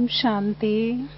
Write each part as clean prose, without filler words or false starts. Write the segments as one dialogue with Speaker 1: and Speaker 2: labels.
Speaker 1: ओम शांति।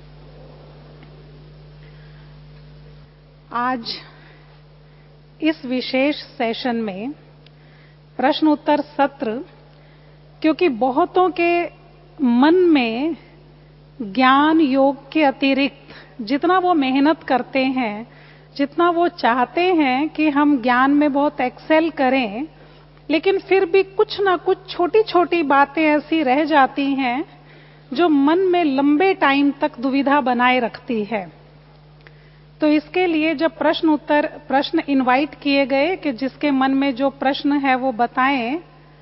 Speaker 1: आज इस विशेष सेशन में प्रश्न उत्तर सत्र, क्योंकि बहुतों के मन में ज्ञान योग के अतिरिक्त जितना वो मेहनत करते हैं, जितना वो चाहते हैं कि हम ज्ञान में बहुत एक्सेल करें, लेकिन फिर भी कुछ ना कुछ छोटी छोटी बातें ऐसी रह जाती हैं जो मन में लंबे टाइम तक दुविधा बनाए रखती है। तो इसके लिए जब प्रश्न इनवाइट किए गए कि जिसके मन में जो प्रश्न है वो बताएं,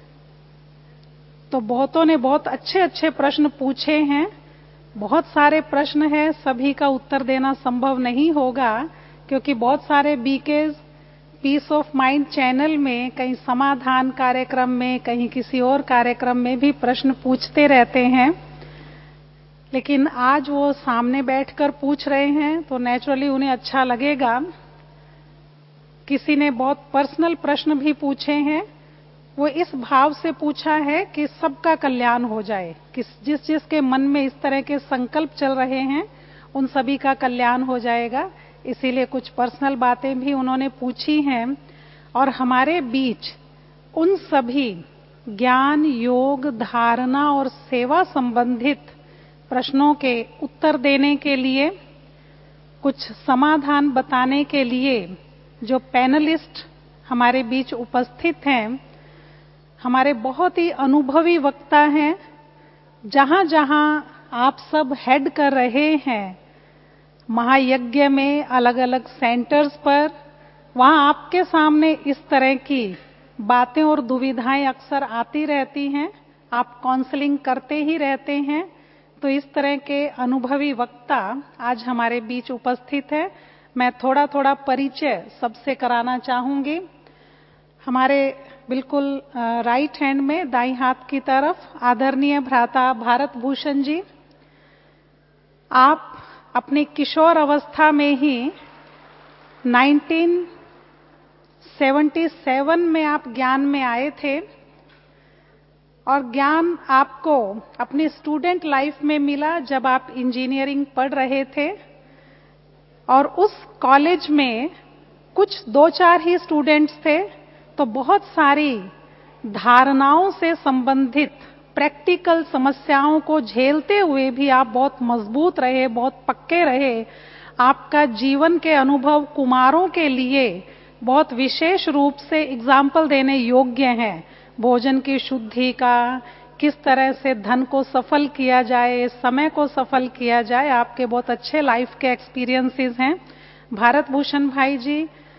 Speaker 1: तो बहुतों ने बहुत अच्छे अच्छे प्रश्न पूछे हैं। बहुत सारे प्रश्न हैं, सभी का उत्तर देना संभव नहीं होगा, क्योंकि बहुत सारे BKs peace of mind channel में, कहीं समाधान कार्यक्रम में, कहीं किसी और कार्यक्रम में भी प्रश्न पूछते रहते हैं। लेकिन आज वो सामने बैठकर पूछ रहे हैं तो नेचुरली उन्हें अच्छा लगेगा। किसी ने बहुत पर्सनल प्रश्न भी पूछे हैं, वो इस भाव से पूछा है कि सबका कल्याण हो जाए, जिसके मन में इस तरह के संकल्प चल रहे हैं उन सभी का कल्याण हो जाएगा। इसीलिए कुछ पर्सनल बातें भी उन्होंने पूछी हैं। और हमारे बीच उन सभी ज्ञान, योग, धारणा और सेवा संबंधित प्रश्नों के उत्तर देने के लिए, कुछ समाधान बताने के लिए जो पैनलिस्ट हमारे बीच उपस्थित हैं, हमारे बहुत ही अनुभवी वक्ता हैं। जहां जहां आप सब हेड कर रहे हैं महायज्ञ में, अलग अलग सेंटर्स पर, वहां आपके सामने इस तरह की बातें और दुविधाएं अक्सर आती रहती हैं। आप काउंसलिंग करते ही रहते हैं। तो इस तरह के अनुभवी वक्ता आज हमारे बीच उपस्थित है। मैं थोड़ा थोड़ा परिचय सबसे कराना चाहूंगी। हमारे बिल्कुल राइट हैंड में, दाईं हाथ की तरफ, आदरणीय भ्राता भारत भूषण जी। आप अपनी किशोर अवस्था में ही 1977 में आप ज्ञान में आए थे, और ज्ञान आपको अपनी स्टूडेंट लाइफ में मिला जब आप इंजीनियरिंग पढ़ रहे थे। और उस कॉलेज में कुछ 2-4 ही स्टूडेंट्स थे, तो बहुत सारी धारणाओं से संबंधित प्रैक्टिकल समस्याओं को झेलते हुए भी आप बहुत मजबूत रहे, बहुत पक्के रहे। आपका जीवन के अनुभव कुमारों के लिए बहुत विशेष रूप से एग्जाम्पल देने योग्य हैं। भोजन की शुद्धि का, किस तरह से धन को सफल किया जाए, समय को सफल किया जाए, आपके बहुत अच्छे लाइफ के एक्सपीरियंसेस हैं। भारत भूषण भाई जी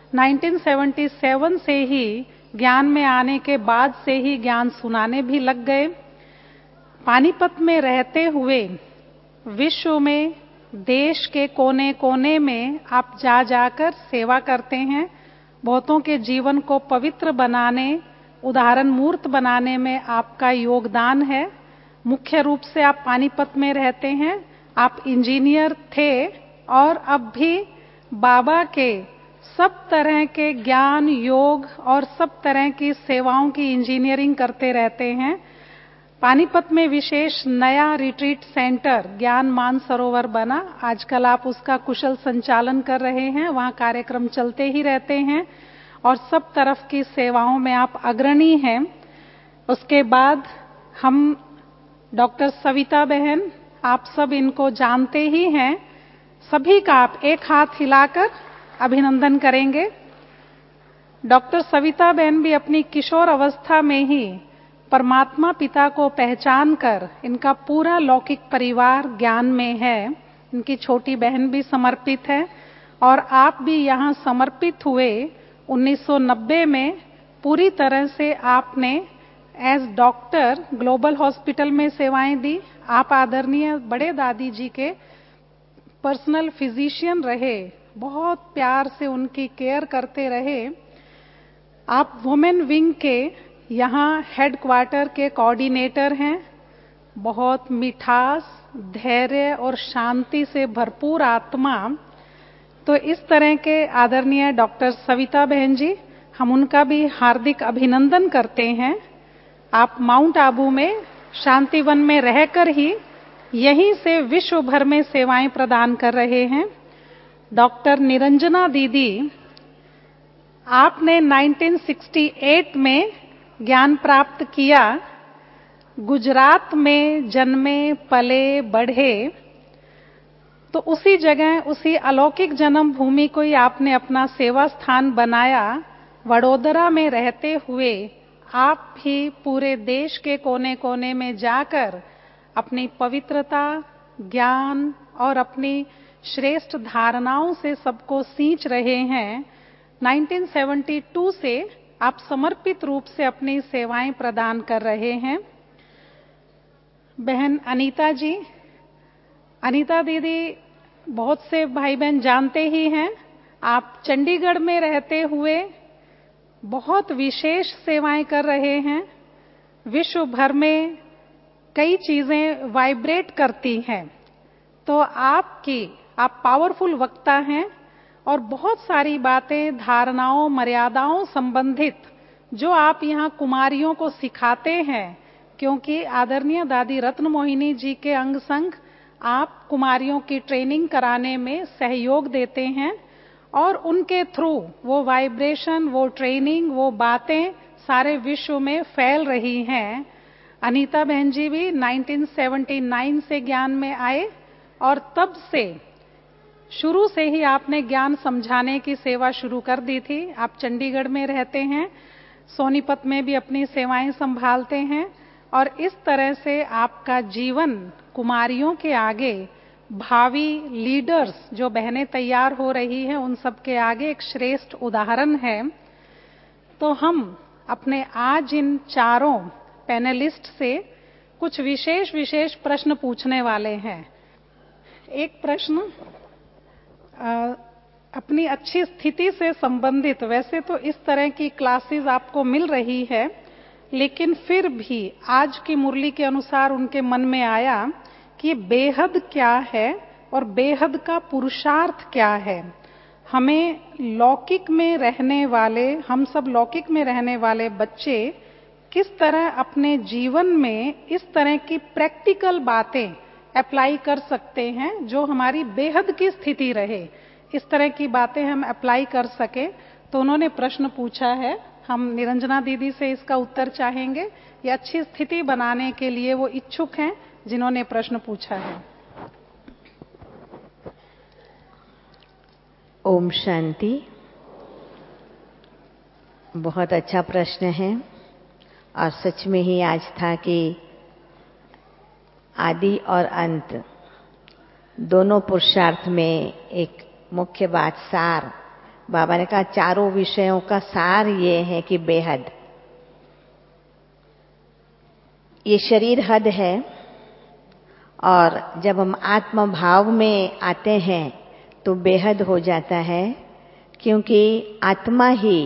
Speaker 1: 1977 से ही ज्ञान में आने के बाद से ही ज्ञान सुनाने भी लग गए। पानीपत में रहते हुए विश्व में, देश के कोने कोने में आप जा जाकर सेवा करते हैं। बहुतों के जीवन को पवित्र बनाने, उदाहरण मूर्त बनाने में आपका योगदान है। मुख्य रूप से आप पानीपत में रहते हैं। आप इंजीनियर थे और अब भी बाबा के सब तरह के ज्ञान, योग और सब तरह की सेवाओं की इंजीनियरिंग करते रहते हैं। पानीपत में विशेष नया रिट्रीट सेंटर ज्ञान मानसरोवर बना। आजकल आप उसका कुशल संचालन कर रहे हैं। वहां कार्यक्रम चलते ही रहते हैं और सब तरफ की सेवाओं में आप अग्रणी हैं। उसके बाद हम डॉक्टर सविता बहन, आप सब इनको जानते ही हैं। सभी का आप एक हाथ हिलाकर अभिनंदन करेंगे। डॉक्टर सविता बहन भी अपनी किशोर अवस्था में ही परमात्मा पिता को पहचान कर, इनका पूरा लौकिक परिवार ज्ञान में है। इनकी छोटी बहन भी समर्पित है और आप भी यहाँ समर्पित हुए 1990 में। पूरी तरह से आपने एज डॉक्टर ग्लोबल हॉस्पिटल में सेवाएं दी। आप आदरणीय बड़े दादी जी के पर्सनल फिजिशियन रहे, बहुत प्यार से उनकी केयर करते रहे। आप वुमेन विंग के यहाँ हेड क्वार्टर के कोऑर्डिनेटर हैं। बहुत मिठास, धैर्य और शांति से भरपूर आत्मा। तो इस तरह के आदरणीय डॉक्टर सविता बहन जी, हम उनका भी हार्दिक अभिनंदन करते हैं। आप माउंट आबू में शांतिवन में रहकर ही यहीं से विश्व भर में सेवाएं प्रदान कर रहे हैं। डॉक्टर निरंजना दीदी, आपने 1968 में ज्ञान प्राप्त किया। गुजरात में जन्मे, पले, बढ़े, तो उसी जगह, उसी अलौकिक जन्म भूमि को ही आपने अपना सेवा स्थान बनाया। वडोदरा में रहते हुए आप भी पूरे देश के कोने कोने में जाकर अपनी पवित्रता, ज्ञान और अपनी श्रेष्ठ धारणाओं से सबको सींच रहे हैं। 1972 से आप समर्पित रूप से अपनी सेवाएं प्रदान कर रहे हैं। बहन अनीता जी, अनीता दीदी बहुत से भाई बहन जानते ही हैं, आप चंडीगढ़ में रहते हुए बहुत विशेष सेवाएं कर रहे हैं। विश्व भर में कई चीजें वाइब्रेट करती हैं, तो आप पावरफुल वक्ता हैं और बहुत सारी बातें, धारणाओं, मर्यादाओं संबंधित जो आप यहाँ कुमारियों को सिखाते हैं, क्योंकि आदरणीय दादी रत्न मोहिनी जी के अंग संग आप कुमारियों की ट्रेनिंग कराने में सहयोग देते हैं और उनके थ्रू वो वाइब्रेशन, वो ट्रेनिंग, वो बातें सारे विश्व में फैल रही हैं। अनीता बहन जी भी 1979 से ज्ञान में आए और तब से शुरू से ही आपने ज्ञान समझाने की सेवा शुरू कर दी थी। आप चंडीगढ़ में रहते हैं, सोनीपत में भी अपनी सेवाएं संभालते हैं और इस तरह से आपका जीवन कुमारियों के आगे, भावी लीडर्स जो बहनें तैयार हो रही हैं उन सब के आगे एक श्रेष्ठ उदाहरण है। तो हम अपने आज इन चारों पैनलिस्ट से कुछ विशेष प्रश्न पूछने वाले हैं। एक प्रश्न अपनी अच्छी स्थिति से संबंधित, वैसे तो इस तरह की क्लासेस आपको मिल रही है, लेकिन फिर भी आज की मुरली के अनुसार उनके मन में आया कि बेहद क्या है और बेहद का पुरुषार्थ क्या है। हमें लौकिक में रहने वाले, हम सब लौकिक में रहने वाले बच्चे किस तरह अपने जीवन में इस तरह की प्रैक्टिकल बातें अप्लाई कर सकते हैं जो हमारी बेहद की स्थिति रहे, इस तरह की बातें हम अप्लाई कर सके। तो उन्होंने प्रश्न पूछा है, हम निरंजना दीदी से इसका उत्तर चाहेंगे। ये अच्छी स्थिति बनाने के लिए वो इच्छुक हैं जिन्होंने प्रश्न पूछा है।
Speaker 2: ओम शांति। बहुत अच्छा प्रश्न है और सच में ही आज था कि आदि और अंत दोनों पुरुषार्थ में एक मुख्य बात, सार, बाबा ने कहा चारों विषयों का सार ये है कि बेहद। ये शरीर हद है और जब हम आत्म भाव में आते हैं तो बेहद हो जाता है, क्योंकि आत्मा ही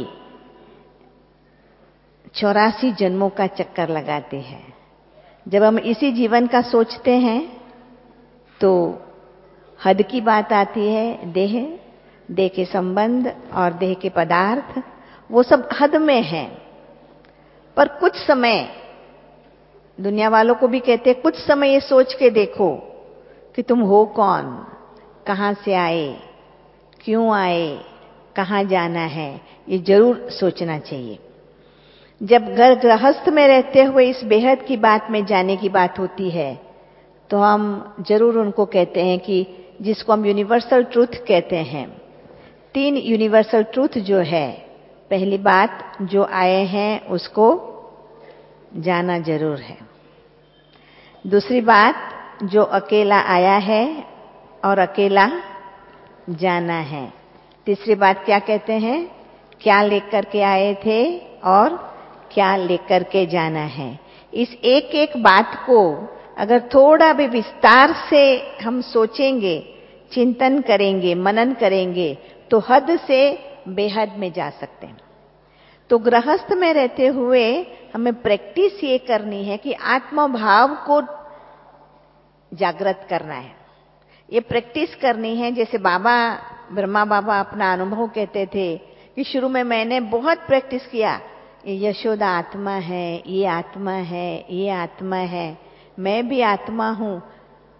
Speaker 2: 84 जन्मों का चक्कर लगाते हैं। जब हम इसी जीवन का सोचते हैं तो हद की बात आती है। देह के संबंध और देह के पदार्थ वो सब हद में हैं। पर कुछ समय, दुनिया वालों को भी कहते हैं, कुछ समय ये सोच के देखो कि तुम हो कौन, कहां से आए, क्यों आए, कहां जाना है, ये जरूर सोचना चाहिए। जब घर गृहस्थ में रहते हुए इस बेहद की बात में जाने की बात होती है तो हम जरूर उनको कहते हैं कि जिसको हम यूनिवर्सल ट्रूथ कहते हैं। 3 यूनिवर्सल ट्रूथ जो है, पहली बात, जो आए हैं उसको जाना जरूर है। दूसरी बात, जो अकेला आया है और अकेला जाना है। तीसरी बात क्या कहते हैं, क्या लेकर के आए थे और क्या लेकर के जाना है। इस एक एक बात को अगर थोड़ा भी विस्तार से हम सोचेंगे, चिंतन करेंगे, मनन करेंगे तो हद से बेहद में जा सकते हैं। तो गृहस्थ में रहते हुए हमें प्रैक्टिस ये करनी है कि आत्म भाव को जागृत करना है। ये प्रैक्टिस करनी है। जैसे बाबा, ब्रह्मा बाबा अपना अनुभव कहते थे कि शुरू में मैंने बहुत प्रैक्टिस किया, ये यशोदा आत्मा है, ये आत्मा है, ये आत्मा है, मैं भी आत्मा हूं।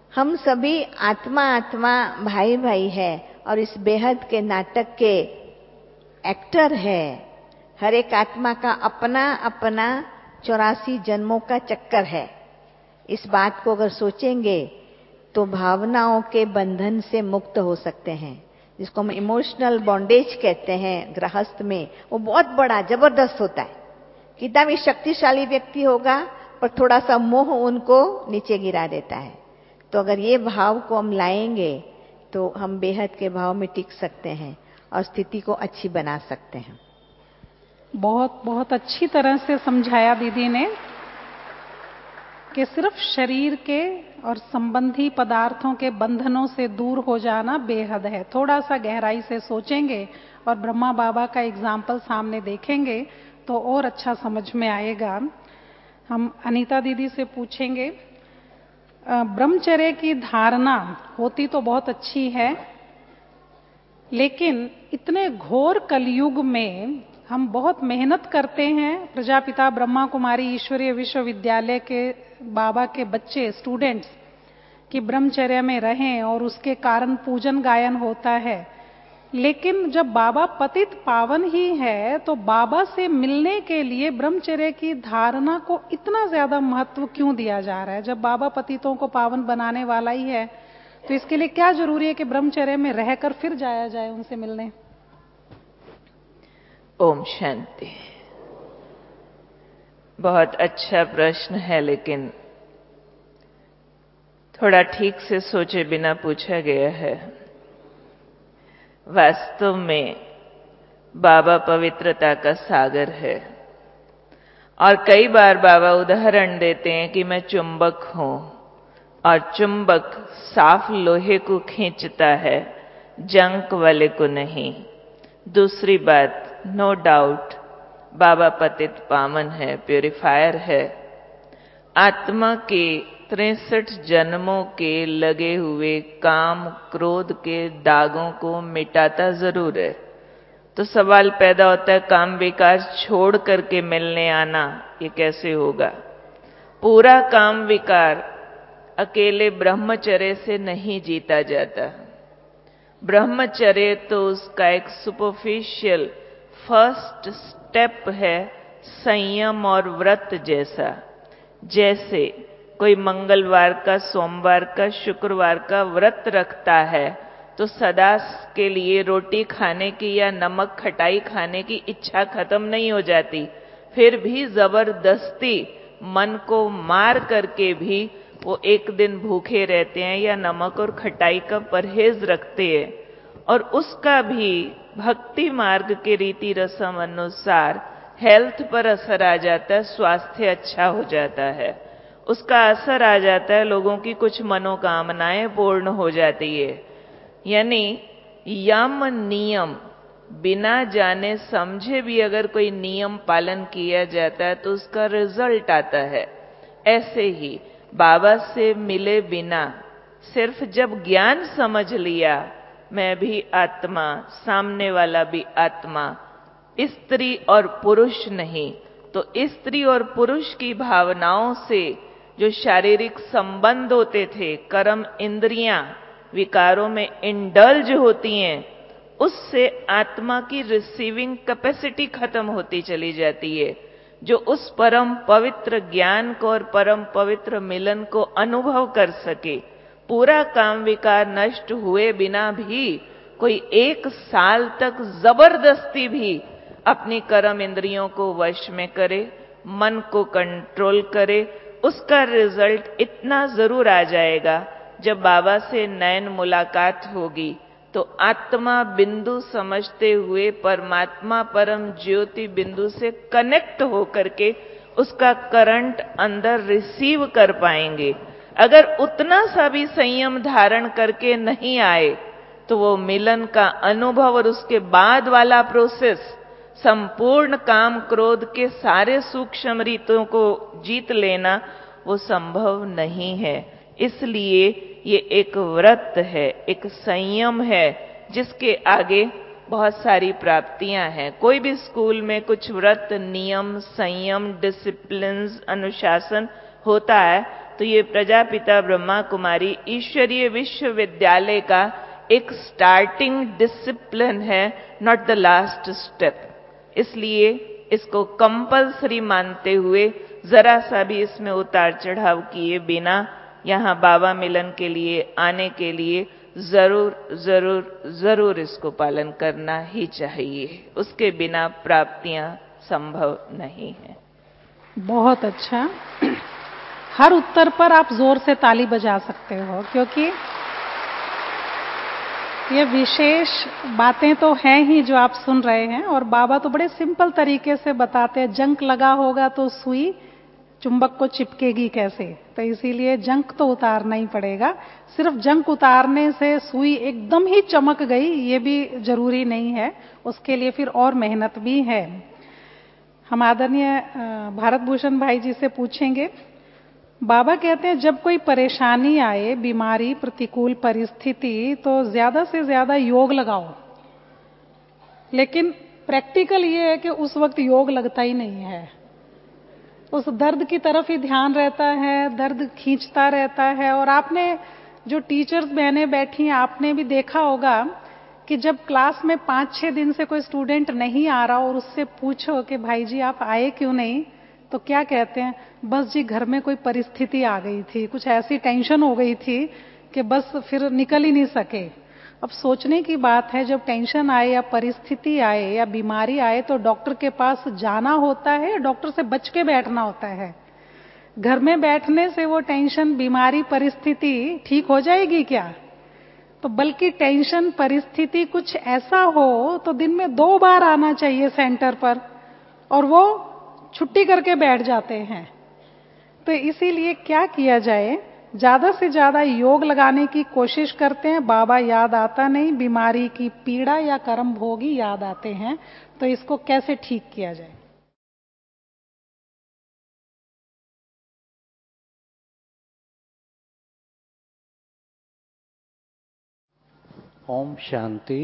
Speaker 2: हम सभी आत्मा आत्मा भाई भाई है और इस बेहद के नाटक के एक्टर है। हर एक आत्मा का अपना अपना 84 जन्मों का चक्कर है। इस बात को अगर सोचेंगे तो भावनाओं के बंधन से मुक्त हो सकते हैं, जिसको हम इमोशनल बॉन्डेज कहते हैं गृहस्थ में। वो बहुत बड़ा जबरदस्त होता है। कितना भी शक्तिशाली व्यक्ति होगा पर थोड़ा सा मोह उनको नीचे गिरा देता है। तो अगर ये भाव को हम लाएंगे तो हम बेहद के भाव में टिक सकते हैं और स्थिति को अच्छी बना सकते हैं।
Speaker 1: बहुत बहुत अच्छी तरह से समझाया दीदी ने कि सिर्फ शरीर के और संबंधी पदार्थों के बंधनों से दूर हो जाना बेहद है। थोड़ा सा गहराई से सोचेंगे और ब्रह्मा बाबा का एग्जाम्पल सामने देखेंगे तो और अच्छा समझ में आएगा। हम अनीता दीदी से पूछेंगे, ब्रह्मचर्य की धारणा होती तो बहुत अच्छी है, लेकिन इतने घोर कलयुग में हम बहुत मेहनत करते हैं। प्रजापिता ब्रह्मा कुमारी ईश्वरीय विश्वविद्यालय के बाबा के बच्चे स्टूडेंट्स कि ब्रह्मचर्य में रहें और उसके कारण पूजन गायन होता है, लेकिन जब बाबा पतित पावन ही है तो बाबा से मिलने के लिए ब्रह्मचर्य की धारणा को इतना ज्यादा महत्व क्यों दिया जा रहा है? जब बाबा पतितों को पावन बनाने वाला ही है तो इसके लिए क्या जरूरी है कि ब्रह्मचर्य में रहकर फिर जाया जाए उनसे मिलने?
Speaker 3: ओम शांति। बहुत अच्छा प्रश्न है, लेकिन थोड़ा ठीक से सोचे बिना पूछा गया है। वास्तव में बाबा पवित्रता का सागर है और कई बार बाबा उदाहरण देते हैं कि मैं चुंबक हूं और चुंबक साफ लोहे को खींचता है, जंक वाले को नहीं। दूसरी बात, नो डाउट बाबा पतित पावन है, प्यूरिफायर है। आत्मा के 63 जन्मों के लगे हुए काम क्रोध के दागों को मिटाता जरूर है। तो सवाल पैदा होता है, काम विकार छोड़ करके मिलने आना ये कैसे होगा? पूरा काम विकार अकेले ब्रह्मचर्य से नहीं जीता जाता। ब्रह्मचर्य तो उसका एक सुपरफिशियल फर्स्ट स्टेप है, संयम और व्रत जैसा। जैसे कोई मंगलवार का, सोमवार का, शुक्रवार का व्रत रखता है तो सदा के लिए रोटी खाने की या नमक खटाई खाने की इच्छा खत्म नहीं हो जाती। फिर भी जबरदस्ती मन को मार करके भी वो एक दिन भूखे रहते हैं या नमक और खटाई का परहेज रखते हैं, और उसका भी भक्ति मार्ग के रीति रस्म अनुसार हेल्थ पर असर आ जाता है, स्वास्थ्य अच्छा हो जाता है, उसका असर आ जाता है, लोगों की कुछ मनोकामनाएं पूर्ण हो जाती है। यानी यम नियम बिना जाने समझे भी अगर कोई नियम पालन किया जाता है तो उसका रिजल्ट आता है। ऐसे ही बाबा से मिले बिना सिर्फ जब ज्ञान समझ लिया, मैं भी आत्मा, सामने वाला भी आत्मा, स्त्री और पुरुष नहीं, तो स्त्री और पुरुष की भावनाओं से जो शारीरिक संबंध होते थे, कर्म इंद्रियां विकारों में इंडल्ज होती हैं, उससे आत्मा की रिसीविंग कैपेसिटी खत्म होती चली जाती है। जो उस परम पवित्र ज्ञान को और परम पवित्र मिलन को अनुभव कर सके। पूरा काम विकार नष्ट हुए बिना भी कोई 1 साल तक जबरदस्ती भी अपनी कर्म इंद्रियों को वश में करे, मन को कंट्रोल करे, उसका रिजल्ट इतना जरूर आ जाएगा। जब बाबा से नैन मुलाकात होगी तो आत्मा बिंदु समझते हुए परमात्मा परम ज्योति बिंदु से कनेक्ट होकर के उसका करंट अंदर रिसीव कर पाएंगे। अगर उतना सा भी संयम धारण करके नहीं आए तो वो मिलन का अनुभव और उसके बाद वाला प्रोसेस, संपूर्ण काम क्रोध के सारे सूक्ष्म रीतों को जीत लेना, वो संभव नहीं है। इसलिए ये एक व्रत है, एक संयम है, जिसके आगे बहुत सारी प्राप्तियां हैं। कोई भी स्कूल में कुछ व्रत, नियम, संयम, डिसिप्लिन, अनुशासन होता है तो ये प्रजापिता ब्रह्मा कुमारी ईश्वरीय विश्वविद्यालय का एक स्टार्टिंग डिसिप्लिन है, नॉट द लास्ट स्टेप। इसलिए इसको कंपल्सरी मानते हुए जरा सा भी इसमें उतार चढ़ाव किए बिना यहां बाबा मिलन के लिए आने के लिए जरूर जरूर जरूर इसको पालन करना ही चाहिए। उसके बिना प्राप्तियां संभव नहीं है।
Speaker 1: बहुत अच्छा। हर उत्तर पर आप जोर से ताली बजा सकते हो, क्योंकि ये विशेष बातें तो हैं ही जो आप सुन रहे हैं, और बाबा तो बड़े सिंपल तरीके से बताते हैं। जंक लगा होगा तो सुई चुंबक को चिपकेगी कैसे, तो इसीलिए जंक तो उतारना ही पड़ेगा। सिर्फ जंक उतारने से सुई एकदम ही चमक गई ये भी जरूरी नहीं है, उसके लिए फिर और मेहनत भी है। हम आदरणीय भारत भूषण भाई जी से पूछेंगे। बाबा कहते हैं जब कोई परेशानी आए, बीमारी, प्रतिकूल परिस्थिति, तो ज्यादा से ज्यादा योग लगाओ। लेकिन प्रैक्टिकल ये है कि उस वक्त योग लगता ही नहीं है, उस दर्द की तरफ ही ध्यान रहता है, दर्द खींचता रहता है। और आपने जो टीचर्स बहनें बैठी हैं, आपने भी देखा होगा कि जब क्लास में 5-6 दिन से कोई स्टूडेंट नहीं आ रहा और उससे पूछो कि भाई जी आप आए क्यों नहीं, तो क्या कहते हैं, बस जी घर में कोई परिस्थिति आ गई थी, कुछ ऐसी टेंशन हो गई थी कि बस फिर निकल ही नहीं सके। अब सोचने की बात है, जब टेंशन आए या परिस्थिति आए या बीमारी आए तो डॉक्टर के पास जाना होता है, डॉक्टर से बच के बैठना होता है। घर में बैठने से वो टेंशन, बीमारी, परिस्थिति ठीक हो जाएगी क्या? तो बल्कि टेंशन, परिस्थिति कुछ ऐसा हो तो दिन में 2 बार आना चाहिए सेंटर पर, और वो छुट्टी करके बैठ जाते हैं। तो इसीलिए क्या किया जाए, ज्यादा से ज्यादा योग लगाने की कोशिश करते हैं। बाबा याद आता नहीं, बीमारी की पीड़ा या कर्म भोगी याद आते हैं। तो इसको कैसे ठीक किया जाए?
Speaker 4: ओम शांति।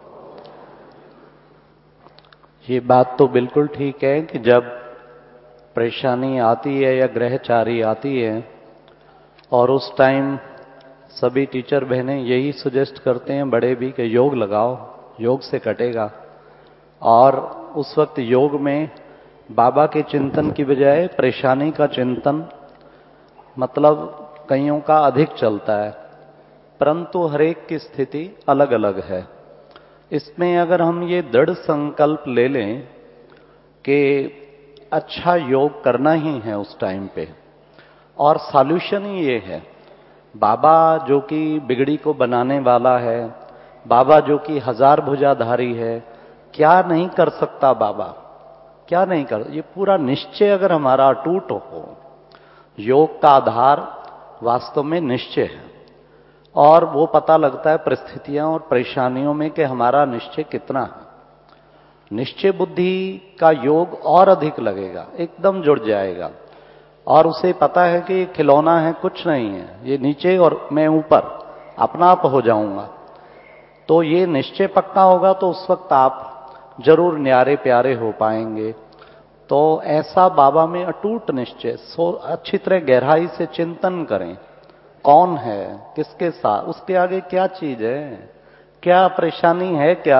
Speaker 4: ये बात तो बिल्कुल ठीक है कि जब परेशानी आती है या ग्रहचारी आती है और उस टाइम सभी टीचर बहनें यही सजेस्ट करते हैं, बड़े भी, कि योग लगाओ, योग से कटेगा। और उस वक्त योग में बाबा के चिंतन की बजाय परेशानी का चिंतन मतलब कईयों का अधिक चलता है, परंतु हरेक की स्थिति अलग अलग है। इसमें अगर हम ये दृढ़ संकल्प ले लें कि अच्छा योग करना ही है उस टाइम पे, और सॉल्यूशन ही ये है, बाबा जो कि बिगड़ी को बनाने वाला है, बाबा जो कि 1000 भुजाधारी है, क्या नहीं कर सकता बाबा, क्या नहीं कर, ये पूरा निश्चय अगर हमारा अटूट हो। योग का आधार वास्तव में निश्चय है, और वो पता लगता है परिस्थितियां और परेशानियों में कि हमारा निश्चय कितना है। निश्चय बुद्धि का योग और अधिक लगेगा, एकदम जुड़ जाएगा, और उसे पता है कि ये खिलौना है, कुछ नहीं है, ये नीचे और मैं ऊपर, अपना आप हो जाऊंगा। तो ये निश्चय पक्का होगा तो उस वक्त आप जरूर न्यारे प्यारे हो पाएंगे। तो ऐसा बाबा में अटूट निश्चय, अच्छी तरह गहराई से चिंतन करें, कौन है, किसके साथ, उसके आगे क्या चीज है, क्या परेशानी है, क्या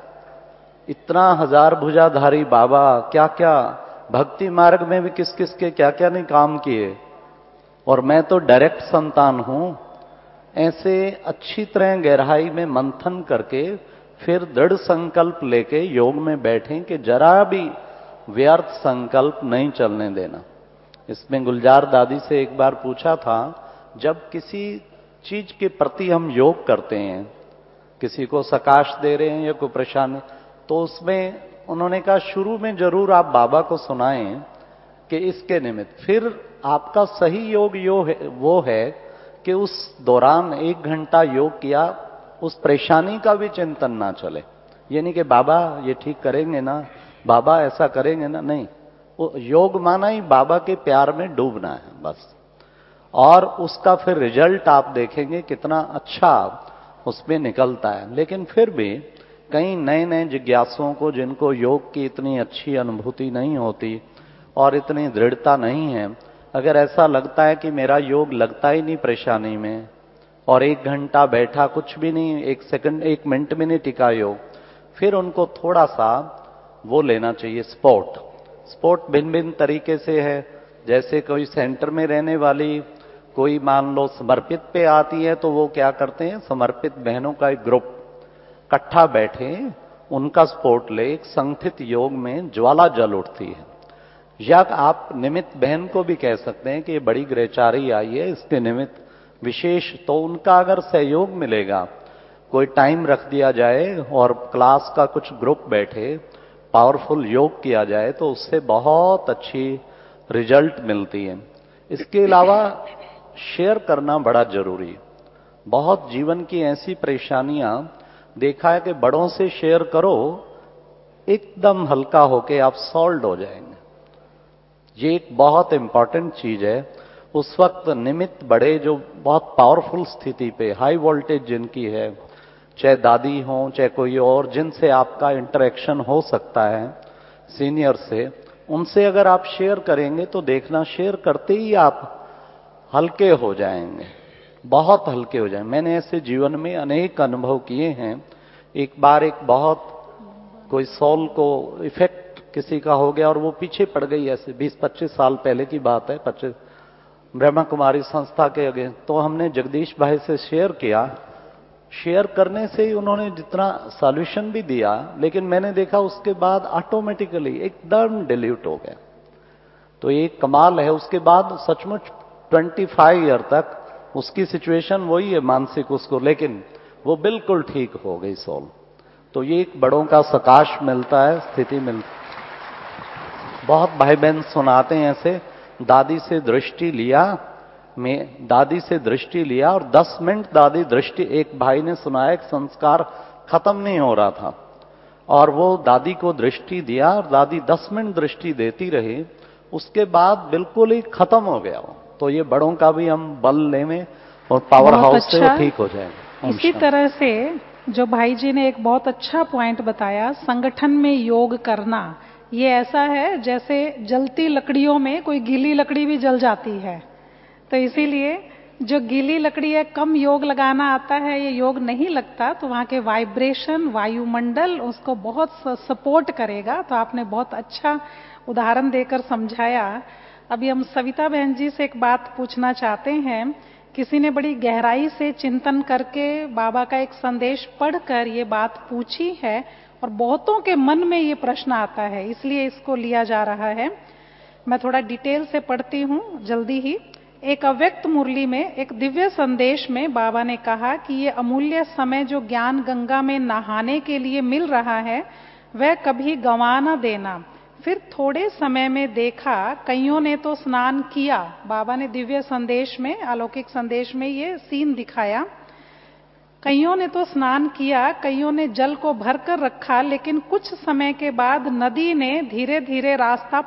Speaker 4: इतना 1000 भुजाधारी बाबा क्या क्या भक्ति मार्ग में भी किस किस के क्या क्या नहीं काम किए, और मैं तो डायरेक्ट संतान हूं। ऐसे अच्छी तरह गहराई में मंथन करके फिर दृढ़ संकल्प लेके योग में बैठें कि जरा भी व्यर्थ संकल्प नहीं चलने देना। इसमें गुलजार दादी से एक बार पूछा था, जब किसी चीज के प्रति हम योग करते हैं, किसी को सकाश दे रहे हैं या कोई परेशानी, तो उसमें उन्होंने कहा शुरू में जरूर आप बाबा को सुनाएं कि इसके निमित्त, फिर आपका सही योग वो है कि उस दौरान 1 घंटा योग किया, उस परेशानी का भी चिंतन ना चले। ये नहीं कि बाबा ये ठीक करेंगे ना, बाबा ऐसा करेंगे ना, नहीं, वो योग माना ही बाबा के प्यार में डूबना है बस। और उसका फिर रिजल्ट आप देखेंगे कितना अच्छा उसमें निकलता है। लेकिन फिर भी कई नए नए जिज्ञासुओं को, जिनको योग की इतनी अच्छी अनुभूति नहीं होती और इतनी दृढ़ता नहीं है, अगर ऐसा लगता है कि मेरा योग लगता ही नहीं परेशानी में, और 1 घंटा बैठा कुछ भी नहीं, 1 सेकंड 1 मिनट में नहीं टिका योग, फिर उनको थोड़ा सा वो लेना चाहिए स्पोर्ट। स्पोर्ट भिन्न भिन्न तरीके से है। जैसे कोई सेंटर में रहने वाली कोई मान लो समर्पित पे आती है, तो वो क्या करते हैं, समर्पित बहनों का एक ग्रुप इकट्ठा बैठे उनका स्पोर्ट ले, एक संगठित योग में ज्वाला जल उठती है। या आप निमित्त बहन को भी कह सकते हैं कि ये बड़ी गृहचारी आई है, इसके निमित्त विशेष, तो उनका अगर सहयोग मिलेगा, कोई टाइम रख दिया जाए और क्लास का कुछ ग्रुप बैठे, पावरफुल योग किया जाए, तो उससे बहुत अच्छी रिजल्ट मिलती है। इसके अलावा शेयर करना बड़ा जरूरी है। बहुत जीवन की ऐसी परेशानियां देखा है कि बड़ों से शेयर करो, एकदम हल्का होके आप सॉल्व हो जाएंगे। ये एक बहुत इंपॉर्टेंट चीज है। उस वक्त निमित्त बड़े जो बहुत पावरफुल स्थिति पे, हाई वोल्टेज जिनकी है, चाहे दादी हो चाहे कोई और, जिनसे आपका इंटरेक्शन हो सकता है सीनियर से, उनसे अगर आप शेयर करेंगे तो देखना शेयर करते ही आप हल्के हो जाएंगे, बहुत हल्के हो जाएंगे। मैंने ऐसे जीवन में अनेक अनुभव किए हैं। एक बार एक बहुत कोई सॉल को इफेक्ट किसी का हो गया और वो पीछे पड़ गई, ऐसे 20-25 साल पहले की बात है, 25 ब्रह्मा कुमारी संस्था के अगे। तो हमने जगदीश भाई से शेयर किया, शेयर करने से ही उन्होंने जितना सॉल्यूशन भी दिया, लेकिन मैंने देखा उसके बाद ऑटोमेटिकली एकदम डिल्यूट हो गया। तो ये कमाल है। उसके बाद सचमुच 25 ईयर तक उसकी सिचुएशन वही है मानसिक उसको, लेकिन वो बिल्कुल ठीक हो गई सॉल्व। तो ये एक बड़ों का सकाश मिलता है, स्थिति मिलती। बहुत भाई बहन सुनाते हैं ऐसे, दादी से दृष्टि लिया, दादी से दृष्टि लिया और 10 मिनट दादी दृष्टि, एक भाई ने सुनाया एक संस्कार खत्म नहीं हो रहा था और वो दादी को दृष्टि दिया और दादी 10 मिनट दृष्टि देती रही, उसके बाद बिल्कुल ही खत्म हो गया वो। तो ये बड़ों का भी हम बल लें और पावर हाउस से वो ठीक हो जाएगा।
Speaker 1: इसी तरह से जो भाई जी ने एक बहुत अच्छा पॉइंट बताया, संगठन में योग करना, ये ऐसा है जैसे जलती लकड़ियों में कोई गीली लकड़ी भी जल जाती है। तो इसीलिए जो गीली लकड़ी है, कम योग लगाना आता है, ये योग नहीं लगता, तो वहाँ के वाइब्रेशन, वायुमंडल उसको बहुत सपोर्ट करेगा। तो आपने बहुत अच्छा उदाहरण देकर समझाया। अभी हम सविता बहन जी से एक बात पूछना चाहते हैं। किसी ने बड़ी गहराई से चिंतन करके बाबा का एक संदेश पढ़कर ये बात पूछी है और बहुतों के मन में ये प्रश्न आता है, इसलिए इसको लिया जा रहा है। मैं थोड़ा डिटेल से पढ़ती हूँ जल्दी ही। एक अव्यक्त मुरली में एक दिव्य संदेश में बाबा ने कहा कि ये अमूल्य समय जो ज्ञान गंगा में नहाने के लिए मिल रहा है, वह कभी गंवा न देना। फिर थोड़े समय में देखा कईयों ने तो स्नान किया। बाबा ने दिव्य संदेश में, अलौकिक संदेश में ये सीन दिखाया। कईयों ने तो स्नान किया, कईयों ने जल को भर कर रखा, लेकिन कुछ समय के बाद नदी ने धीरे धीरे रास्ता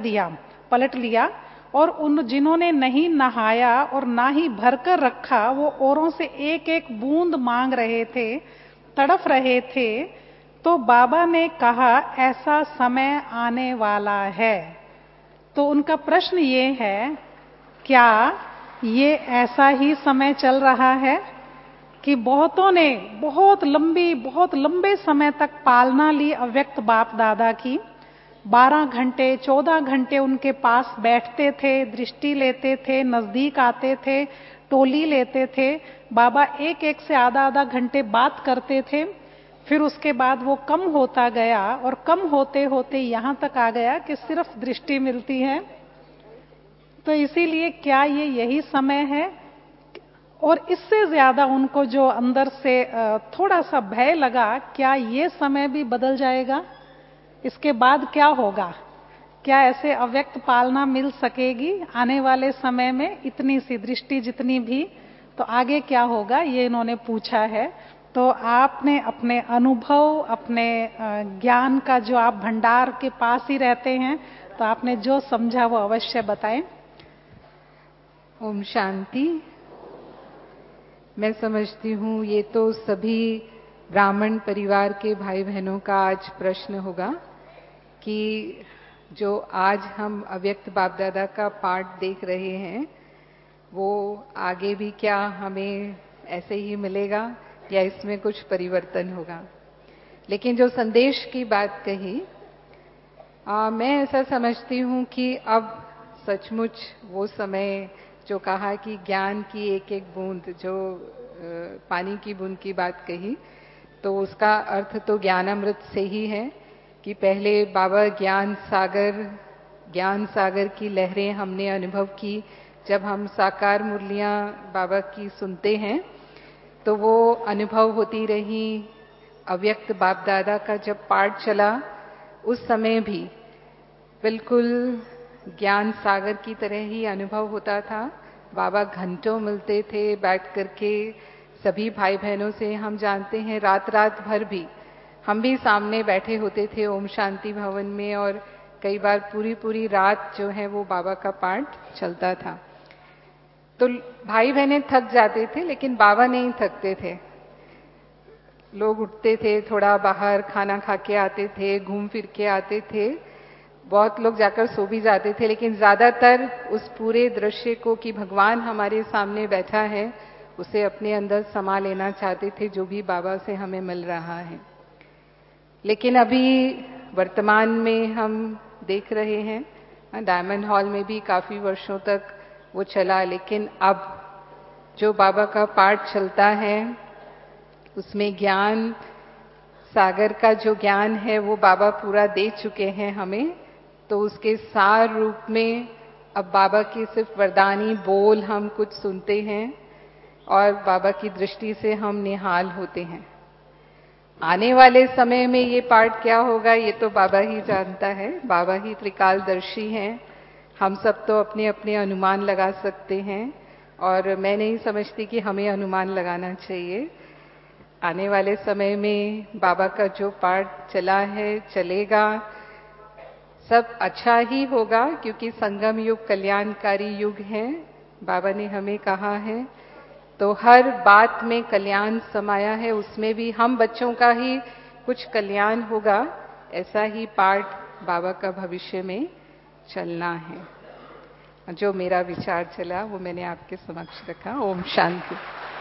Speaker 1: पलट लिया और उन जिन्होंने नहीं नहाया और ना ही भर कर रखा, वो औरों से एक एक बूंद मांग रहे थे, तड़फ रहे थे। तो बाबा ने कहा ऐसा समय आने वाला है। तो उनका प्रश्न ये है, क्या ये ऐसा ही समय चल रहा है कि बहुतों ने बहुत लंबे समय तक पालना ली अव्यक्त बाप दादा की, 12 घंटे 14 घंटे उनके पास बैठते थे, दृष्टि लेते थे, नजदीक आते थे, टोली लेते थे, बाबा एक एक से आधा घंटे बात करते थे। फिर उसके बाद वो कम होता गया और कम होते होते यहाँ तक आ गया कि सिर्फ दृष्टि मिलती है। तो इसीलिए क्या ये यही समय है? और इससे ज्यादा उनको जो अंदर से थोड़ा सा भय लगा, क्या ये समय भी बदल जाएगा? इसके बाद क्या होगा? क्या ऐसे अव्यक्त पालना मिल सकेगी आने वाले समय में? इतनी सी दृष्टि जितनी भी, तो आगे क्या होगा, ये इन्होंने पूछा है। तो आपने अपने अनुभव, अपने ज्ञान का जो आप भंडार के पास ही रहते हैं, तो आपने जो समझा वो अवश्य बताएं।
Speaker 5: ओम शांति। मैं समझती हूँ ये तो सभी ब्राह्मण परिवार के भाई बहनों का आज प्रश्न होगा कि जो आज हम अव्यक्त बाप दादा का पाठ देख रहे हैं, वो आगे भी क्या हमें ऐसे ही मिलेगा या इसमें कुछ परिवर्तन होगा? लेकिन जो संदेश की बात कही, मैं ऐसा समझती हूँ कि अब सचमुच वो समय जो कहा कि ज्ञान की एक एक बूंद, जो पानी की बूंद की बात कही, तो उसका अर्थ तो ज्ञानामृत से ही है कि पहले बाबा ज्ञान सागर की लहरें हमने अनुभव की। जब हम साकार मुरलियां बाबा की सुनते हैं तो वो अनुभव होती रही। अव्यक्त बाप दादा का जब पाठ चला उस समय भी बिल्कुल ज्ञान सागर की तरह ही अनुभव होता था। बाबा घंटों मिलते थे बैठ करके सभी भाई बहनों से। हम जानते हैं रात रात भर भी हम भी सामने बैठे होते थे ओम शांति भवन में, और कई बार पूरी पूरी रात जो है वो बाबा का पाठ चलता था। तो भाई बहनें थक जाते थे लेकिन बाबा नहीं थकते थे। लोग उठते थे, थोड़ा बाहर खाना खा के आते थे, घूम फिर के आते थे, बहुत लोग जाकर सो भी जाते थे, लेकिन ज्यादातर उस पूरे दृश्य को कि भगवान हमारे सामने बैठा है उसे अपने अंदर समा लेना चाहते थे, जो भी बाबा से हमें मिल रहा है। लेकिन अभी वर्तमान में हम देख रहे हैं डायमंड हॉल में भी काफी वर्षों तक वो चला, लेकिन अब जो बाबा का पाठ चलता है उसमें ज्ञान सागर का जो ज्ञान है वो बाबा पूरा दे चुके हैं हमें। तो उसके सार रूप में अब बाबा की सिर्फ वरदानी बोल हम कुछ सुनते हैं और बाबा की दृष्टि से हम निहाल होते हैं। आने वाले समय में ये पाठ क्या होगा ये तो बाबा ही जानता है। बाबा ही त्रिकालदर्शी हैं। हम सब तो अपने अपने अनुमान लगा सकते हैं और मैं नहीं समझती कि हमें अनुमान लगाना चाहिए। आने वाले समय में बाबा का जो पाठ चला है चलेगा, सब अच्छा ही होगा, क्योंकि संगम युग कल्याणकारी युग है। बाबा ने हमें कहा है तो हर बात में कल्याण समाया है, उसमें भी हम बच्चों का ही कुछ कल्याण होगा। ऐसा ही पाठ बाबा का भविष्य में चलना है। जो मेरा विचार चला वो मैंने आपके समक्ष रखा। ओम शांति।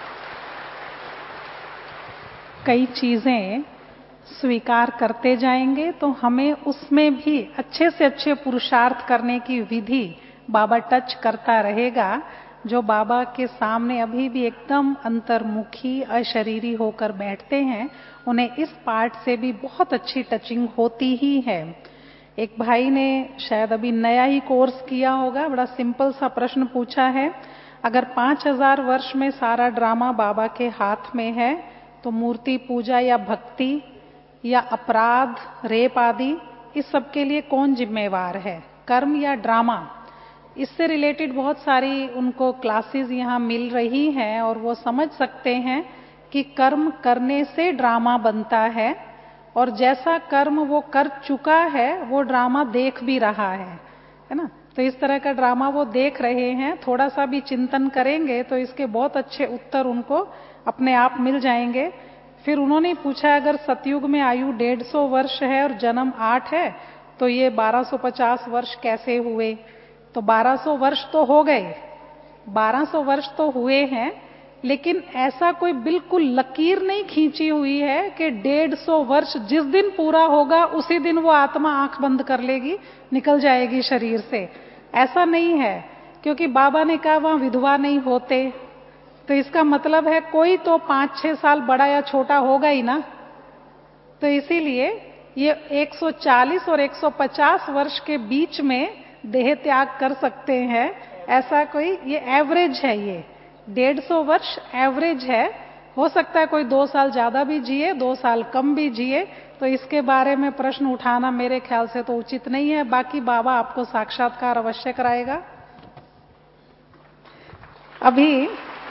Speaker 1: कई चीजें स्वीकार करते जाएंगे तो हमें उसमें भी अच्छे से अच्छे पुरुषार्थ करने की विधि बाबा टच करता रहेगा। जो बाबा के सामने अभी भी एकदम अंतर्मुखी अशरीरी होकर बैठते हैं, उन्हें इस पाठ से भी बहुत अच्छी टचिंग होती ही है। एक भाई ने शायद अभी नया ही कोर्स किया होगा, बड़ा सिंपल सा प्रश्न पूछा है, अगर 5000 वर्ष में सारा ड्रामा बाबा के हाथ में है तो मूर्ति पूजा या भक्ति या अपराध, रेप आदि, इस सब के लिए कौन जिम्मेवार है, कर्म या ड्रामा? इससे रिलेटेड बहुत सारी उनको क्लासेस यहाँ मिल रही हैं और वो समझ सकते हैं कि कर्म करने से ड्रामा बनता है और जैसा कर्म वो कर चुका है वो ड्रामा देख भी रहा है ना। तो इस तरह का ड्रामा वो देख रहे हैं। थोड़ा सा भी चिंतन करेंगे तो इसके बहुत अच्छे उत्तर उनको अपने आप मिल जाएंगे। फिर उन्होंने पूछा अगर सतयुग में आयु 150 वर्ष है और जन्म 8 है तो ये 1250 वर्ष कैसे हुए? तो 1200 वर्ष तो हो गए, 1200 वर्ष तो हुए हैं, लेकिन ऐसा कोई बिल्कुल लकीर नहीं खींची हुई है कि 150 वर्ष जिस दिन पूरा होगा उसी दिन वो आत्मा आंख बंद कर लेगी, निकल जाएगी शरीर से। ऐसा नहीं है, क्योंकि बाबा ने कहा वहां विधवा नहीं होते, तो इसका मतलब है कोई तो 5-6 साल बड़ा या छोटा होगा ही ना। तो इसीलिए ये 140 और 150 वर्ष के बीच में देह त्याग कर सकते हैं। ऐसा कोई, ये एवरेज है, ये 150 वर्ष एवरेज है। हो सकता है कोई 2 साल ज्यादा भी जिए, 2 साल कम भी जिए, तो इसके बारे में प्रश्न उठाना मेरे ख्याल से तो उचित नहीं है। बाकी बाबा आपको साक्षात्कार अवश्य कराएगा। अभी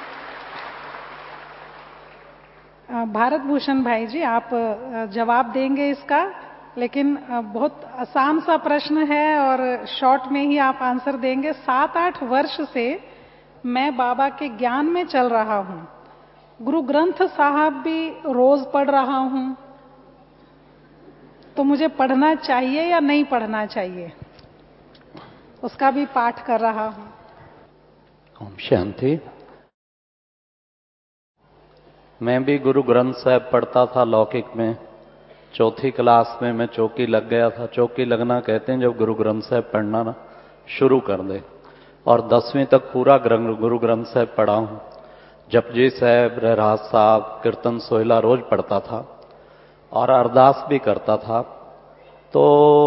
Speaker 1: भारत भूषण भाई जी आप जवाब देंगे इसका, लेकिन बहुत आसान सा प्रश्न है और शॉर्ट में ही आप आंसर देंगे। 7-8 वर्ष से मैं बाबा के ज्ञान में चल रहा हूँ, गुरु ग्रंथ साहब भी रोज पढ़ रहा हूँ, तो मुझे पढ़ना चाहिए या नहीं पढ़ना चाहिए? उसका भी पाठ कर रहा हूँ।
Speaker 4: ओम शांति। मैं भी गुरु ग्रंथ साहब पढ़ता था लौकिक में। चौथी क्लास में मैं चौकी लग गया था। चौकी लगना कहते हैं जब गुरु ग्रंथ साहब पढ़ना ना शुरू कर दे। और 10वीं तक पूरा गुरु ग्रंथ साहब पढ़ा हूं। जपजी साहब, रहराज साहब, कीर्तन सोहिला रोज पढ़ता था और अरदास भी करता था। तो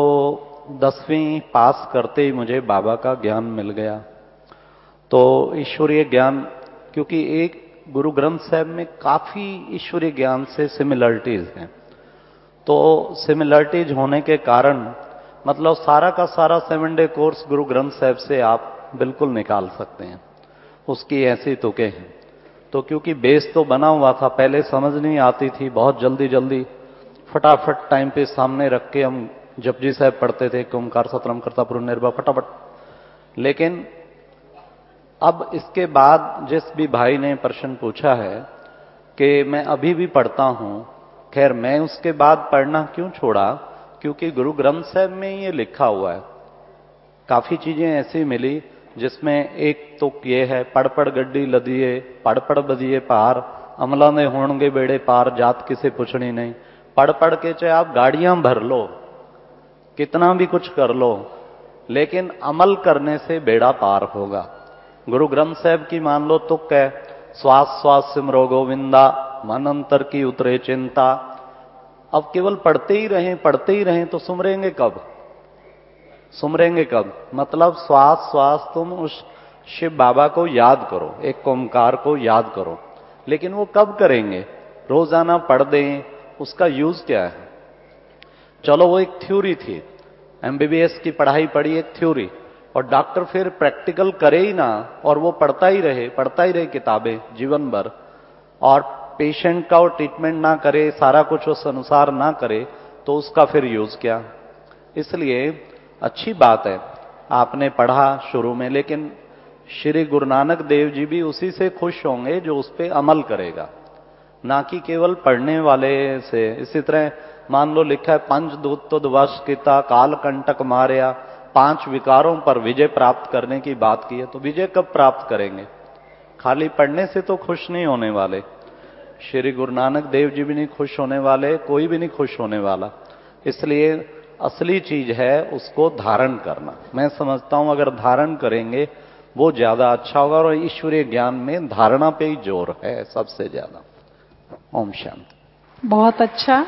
Speaker 4: 10वीं पास करते ही मुझे बाबा का ज्ञान मिल गया। तो ईश्वरीय ज्ञान, क्योंकि एक गुरु ग्रंथ साहब में काफी ईश्वरीय ज्ञान से सिमिलरिटीज हैं, तो सिमिलरिटीज होने के कारण मतलब सारा का सारा 7 डे कोर्स गुरु ग्रंथ साहब से आप बिल्कुल निकाल सकते हैं। उसकी ऐसी तुकें हैं। तो क्योंकि बेस तो बना हुआ था, पहले समझ नहीं आती थी, बहुत जल्दी जल्दी फटाफट टाइम पे सामने रख के हम जपजी साहब पढ़ते थे, ओंकार सतनाम करता पुरुष निर्भय फटाफट। लेकिन अब इसके बाद जिस भी भाई ने प्रश्न पूछा है कि मैं अभी भी पढ़ता हूं, खैर मैं उसके बाद पढ़ना क्यों छोड़ा, क्योंकि गुरु ग्रंथ साहब में ये लिखा हुआ है। काफी चीजें ऐसी मिली जिसमें एक तो ये है, पढ़ पढ़ गड्डी लदिए, पढ़ पढ़ बदिए पार, अमला ने होंगे बेड़े पार, जात किसे पूछनी नहीं। पढ़ पढ़ के चाहे आप गाड़ियां भर लो, कितना भी कुछ कर लो, लेकिन अमल करने से बेड़ा पार होगा। गुरु ग्रंथ साहब की मान लो तुक है, श्वास श्वास सिमरो गोविंदा, मन अंतर की उतरे चिंता। अब केवल पढ़ते ही रहें तो सुमरेंगे कब? सुमरेंगे कब? मतलब श्वास श्वास तुम उस शिव बाबा को याद करो, एक ओंकार को याद करो, लेकिन वो कब करेंगे? रोजाना पढ़ दें, उसका यूज क्या है? चलो वो एक थ्योरी थी, एमबीबीएस की पढ़ाई पढ़ी, एक थ्योरी, और डॉक्टर फिर प्रैक्टिकल करे ही ना, और वो पढ़ता ही रहे किताबें जीवन भर, और पेशेंट का वो ट्रीटमेंट ना करे, सारा कुछ उस अनुसार ना करे, तो उसका फिर यूज क्या? इसलिए अच्छी बात है आपने पढ़ा शुरू में, लेकिन श्री गुरु नानक देव जी भी उसी से खुश होंगे जो उस पर अमल करेगा, ना कि केवल पढ़ने वाले से। इसी तरह मान लो लिखा है, पंच दूत तो वश किता, काल कंटक मारया, 5 विकारों पर विजय प्राप्त करने की बात की है। तो विजय कब प्राप्त करेंगे? खाली पढ़ने से तो खुश नहीं होने वाले। श्री गुरु नानक देव जी भी नहीं खुश होने वाले, कोई भी नहीं खुश होने वाला। इसलिए असली चीज है उसको धारण करना। मैं समझता हूं अगर धारण करेंगे वो ज्यादा अच्छा होगा, और ईश्वरीय ज्ञान में धारणा पे ही जोर है सबसे ज्यादा। ओम शांति।
Speaker 1: बहुत अच्छा।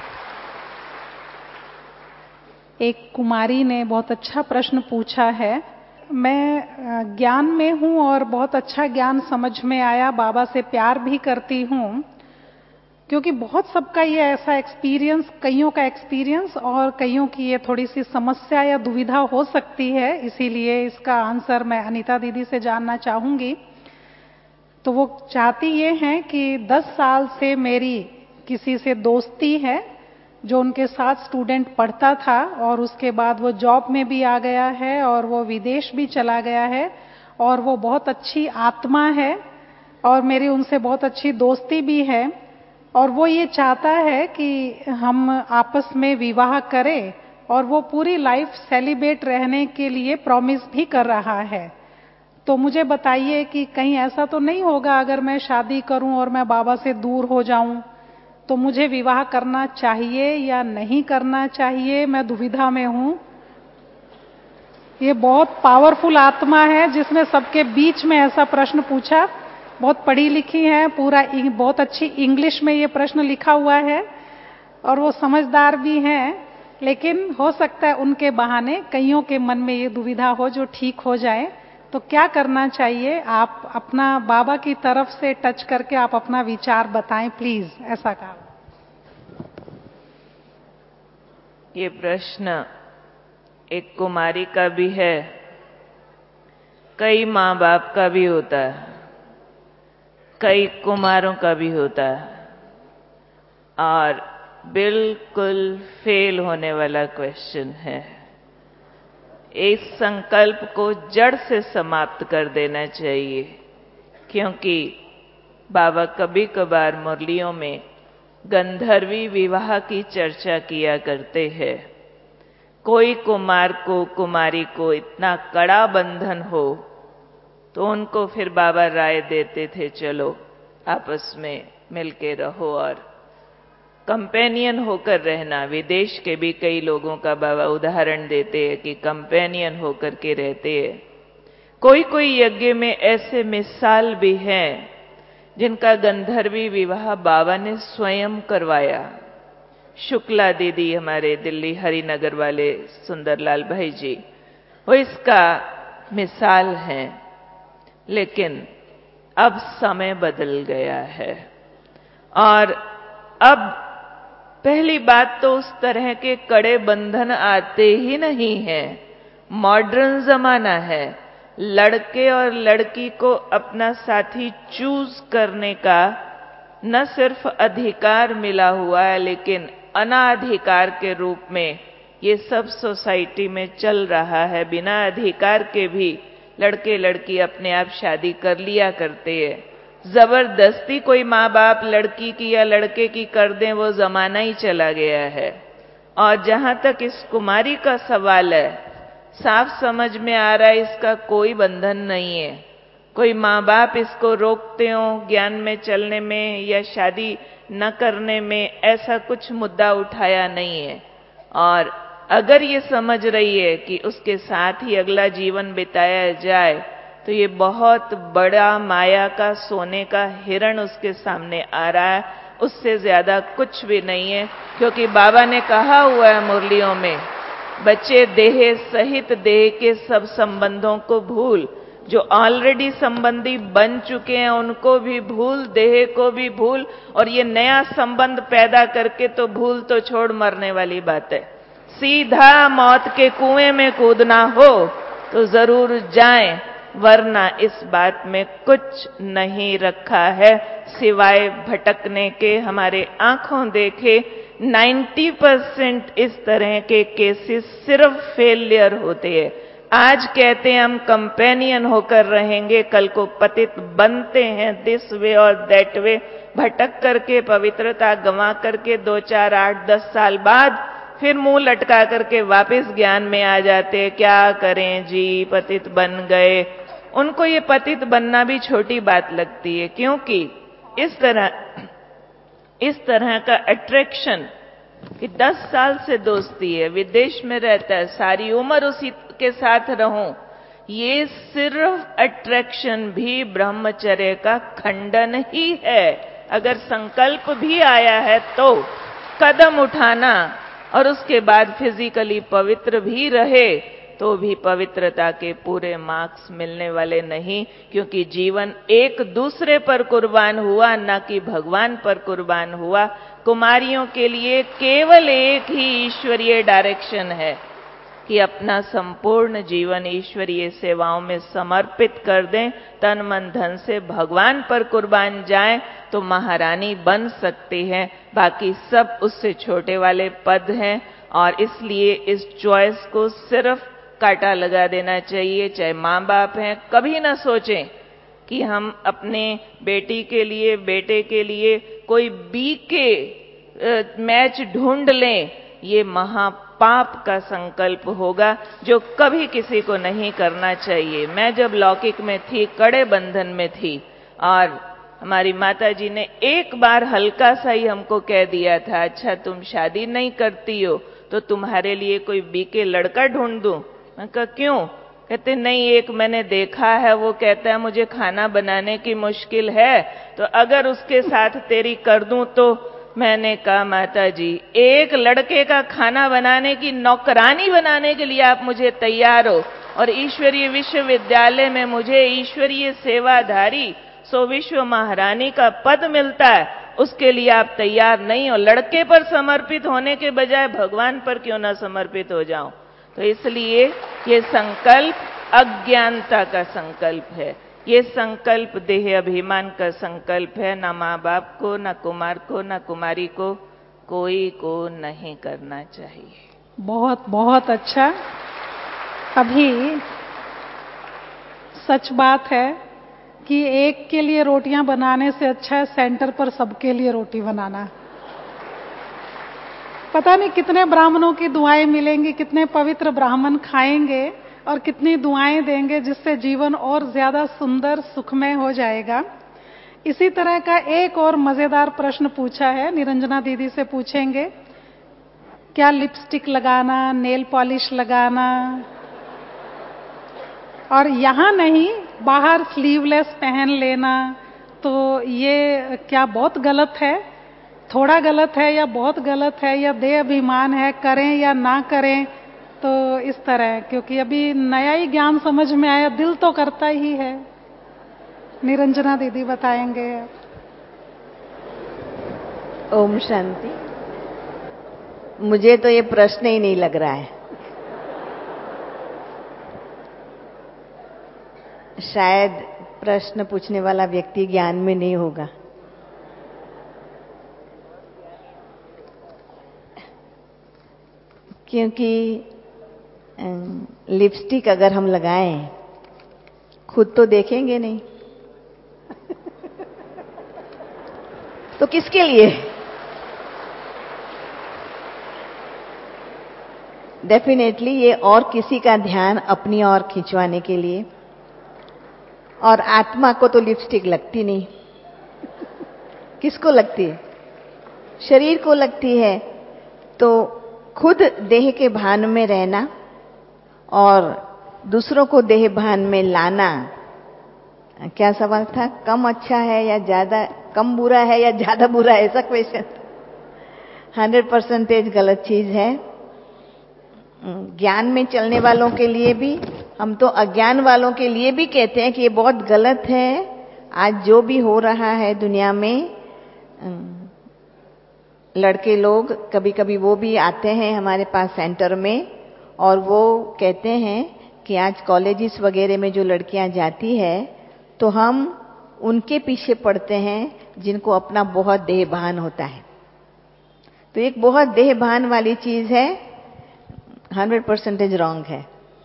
Speaker 1: एक कुमारी ने बहुत अच्छा प्रश्न पूछा है। मैं ज्ञान में हूं और बहुत अच्छा ज्ञान समझ में आया, बाबा से प्यार भी करती हूं, क्योंकि बहुत सबका ये ऐसा एक्सपीरियंस, कईयों का एक्सपीरियंस और कईयों की ये थोड़ी सी समस्या या दुविधा हो सकती है। इसीलिए इसका आंसर मैं अनीता दीदी से जानना चाहूंगी। तो वो चाहती ये हैं कि 10 साल से मेरी किसी से दोस्ती है जो उनके साथ स्टूडेंट पढ़ता था, और उसके बाद वो जॉब में भी आ गया है और वो विदेश भी चला गया है, और वो बहुत अच्छी आत्मा है और मेरी उनसे बहुत अच्छी दोस्ती भी है। और वो ये चाहता है कि हम आपस में विवाह करें, और वो पूरी लाइफ सेलिब्रेट रहने के लिए प्रॉमिस भी कर रहा है। तो मुझे बताइए कि कहीं ऐसा तो नहीं होगा अगर मैं शादी करूं और मैं बाबा से दूर हो जाऊं, तो मुझे विवाह करना चाहिए या नहीं करना चाहिए? मैं दुविधा में हूं। ये बहुत पावरफुल आत्मा है जिसने सबके बीच में ऐसा प्रश्न पूछा। बहुत पढ़ी लिखी है, पूरा बहुत अच्छी इंग्लिश में ये प्रश्न लिखा हुआ है, और वो समझदार भी हैं, लेकिन हो सकता है उनके बहाने कईयों के मन में ये दुविधा हो जो ठीक हो जाए। तो क्या करना चाहिए? आप अपना बाबा की तरफ से टच करके आप अपना विचार बताएं प्लीज। ऐसा कहा।
Speaker 3: ये प्रश्न एक कुमारी का भी है, कई माँ बाप का भी होता है, कई कुमारों का भी होता है, और बिल्कुल फेल होने वाला क्वेश्चन है। इस संकल्प को जड़ से समाप्त कर देना चाहिए, क्योंकि बाबा कभी कभार मुरलियों में गंधर्वी विवाह की चर्चा किया करते हैं। कोई कुमार को कुमारी को इतना कड़ा बंधन हो तो उनको फिर बाबा राय देते थे, चलो आपस में मिलके रहो और कंपेनियन होकर रहना। विदेश के भी कई लोगों का बाबा उदाहरण देते हैं कि कंपेनियन होकर के रहते हैं। कोई कोई यज्ञ में ऐसे मिसाल भी हैं जिनका गंधर्वी विवाह बाबा ने स्वयं करवाया। शुक्ला दीदी, हमारे दिल्ली हरिनगर वाले सुंदरलाल भाई जी, वो इसका मिसाल हैं। लेकिन अब समय बदल गया है और अब पहली बात तो उस तरह के कड़े बंधन आते ही नहीं हैं। मॉडर्न जमाना है। लड़के और लड़की को अपना साथी चूज करने का न सिर्फ अधिकार मिला हुआ है, लेकिन अनाधिकार के रूप में ये सब सोसाइटी में चल रहा है। बिना अधिकार के भी लड़के लड़की अपने आप शादी कर लिया करते हैं। जबरदस्ती कोई माँ बाप लड़की की या लड़के की कर दें, वो जमाना ही चला गया है। और जहां तक इस कुमारी का सवाल है, साफ समझ में आ रहा है इसका कोई बंधन नहीं है। कोई माँ बाप इसको रोकते हो ज्ञान में चलने में या शादी न करने में, ऐसा कुछ मुद्दा उठाया नहीं है। और अगर ये समझ रही है कि उसके साथ ही अगला जीवन बिताया जाए, तो ये बहुत बड़ा माया का सोने का हिरण उसके सामने आ रहा है। उससे ज्यादा कुछ भी नहीं है, क्योंकि बाबा ने कहा हुआ है मुरलियों में, बच्चे देह सहित देह के सब संबंधों को भूल। जो ऑलरेडी संबंधी बन चुके हैं उनको भी भूल, देह को भी भूल, और ये नया संबंध पैदा करके तो भूल तो छोड़, मरने वाली बात है। सीधा मौत के कुएं में कूदना हो तो जरूर जाएं, वरना इस बात में कुछ नहीं रखा है सिवाय भटकने के। हमारे आंखों देखे 90% इस तरह के केसेस सिर्फ फेलियर होते हैं। आज कहते हैं हम कंपेनियन होकर रहेंगे, कल को पतित बनते हैं दिस वे और दैट वे, भटक करके पवित्रता गंवा करके 2, 4, 8, 10 साल बाद फिर मुंह लटका करके वापस ज्ञान में आ जाते। क्या करें जी, पतित बन गए। उनको ये पतित बनना भी छोटी बात लगती है, क्योंकि इस तरह का अट्रैक्शन कि 10 साल से दोस्ती है, विदेश में रहता है, सारी उम्र उसी के साथ रहूं, ये सिर्फ अट्रैक्शन भी ब्रह्मचर्य का खंडन ही है। अगर संकल्प भी आया है तो कदम उठाना और उसके बाद फिजिकली पवित्र भी रहे तो भी पवित्रता के पूरे मार्क्स मिलने वाले नहीं, क्योंकि जीवन एक दूसरे पर कुर्बान हुआ, न कि भगवान पर कुर्बान हुआ। कुमारियों के लिए केवल एक ही ईश्वरीय डायरेक्शन है कि अपना संपूर्ण जीवन ईश्वरीय सेवाओं में समर्पित कर दें, तन मन धन से भगवान पर कुर्बान जाएं तो महारानी बन सकती हैं। बाकी सब उससे छोटे वाले पद हैं, और इसलिए इस चॉइस को सिर्फ काटा लगा देना चाहिए। चाहे माँ बाप हैं, कभी ना सोचें कि हम अपने बेटी के लिए, बेटे के लिए कोई बीके मैच ढूंढ लें। ये महापाप का संकल्प होगा जो कभी किसी को नहीं करना चाहिए। मैं जब लौकिक में थी, कड़े बंधन में थी, और हमारी माता जी ने एक बार हल्का सा ही हमको कह दिया था, अच्छा तुम शादी नहीं करती हो तो तुम्हारे लिए कोई बीके लड़का ढूंढ दूं। मैं कहा क्यों? कहते नहीं, एक मैंने देखा है, वो कहता है मुझे खाना बनाने की मुश्किल है, तो अगर उसके साथ तेरी कर दूं तो। मैंने कहा माता जी, एक लड़के का खाना बनाने की नौकरानी बनाने के लिए आप मुझे तैयार हो, और ईश्वरीय विश्वविद्यालय में मुझे ईश्वरीय सेवाधारी सो विश्व महारानी का पद मिलता है, उसके लिए आप तैयार नहीं हो। लड़के पर समर्पित होने के बजाय भगवान पर क्यों ना समर्पित हो जाऊं? तो इसलिए ये संकल्प अज्ञानता का संकल्प है। ये संकल्प देह अभिमान का संकल्प है। ना माँ बाप को, ना कुमार को, ना कुमारी को, कोई को नहीं करना चाहिए।
Speaker 1: बहुत बहुत अच्छा। अभी सच बात है कि एक के लिए रोटियां बनाने से अच्छा है सेंटर पर सबके लिए रोटी बनाना। पता नहीं कितने ब्राह्मणों की दुआएं मिलेंगी, कितने पवित्र ब्राह्मण खाएंगे और कितनी दुआएं देंगे, जिससे जीवन और ज्यादा सुंदर सुखमय हो जाएगा। इसी तरह का एक और मजेदार प्रश्न पूछा है, निरंजना दीदी से पूछेंगे। क्या लिपस्टिक लगाना, नेल पॉलिश लगाना, और यहां नहीं बाहर स्लीवलेस पहन लेना, तो ये क्या बहुत गलत है? थोड़ा गलत है या बहुत गलत है, या देह अभिमान है, करें या ना करें? तो इस तरह, क्योंकि अभी नया ही ज्ञान समझ में आया, दिल तो करता ही है। निरंजना दीदी बताएंगे।
Speaker 2: ओम शांति। मुझे तो ये प्रश्न ही नहीं लग रहा है। शायद प्रश्न पूछने वाला व्यक्ति ज्ञान में नहीं होगा। क्योंकि लिपस्टिक अगर हम लगाएं, खुद तो देखेंगे नहीं, तो किसके लिए? डेफिनेटली ये और किसी का ध्यान अपनी ओर खिंचवाने के लिए। और आत्मा को तो लिपस्टिक लगती नहीं। किसको लगती है? शरीर को लगती है। तो खुद देह के भान में रहना और दूसरों को देह भान में लाना, क्या सवाल था? कम अच्छा है या ज्यादा, कम बुरा है या ज्यादा बुरा है, ऐसा क्वेश्चन? 100% गलत चीज है। ज्ञान में चलने वालों के लिए भी, हम तो अज्ञान वालों के लिए भी कहते हैं कि ये बहुत गलत है। आज जो भी हो रहा है दुनिया में, लड़के लोग कभी कभी वो भी आते हैं हमारे पास सेंटर में, और वो कहते हैं कि आज कॉलेजेस वगैरह में जो लड़कियां जाती है, तो हम उनके पीछे पड़ते हैं जिनको अपना बहुत देहभान होता है। तो एक बहुत देहभान वाली चीज है, 100% रॉन्ग है।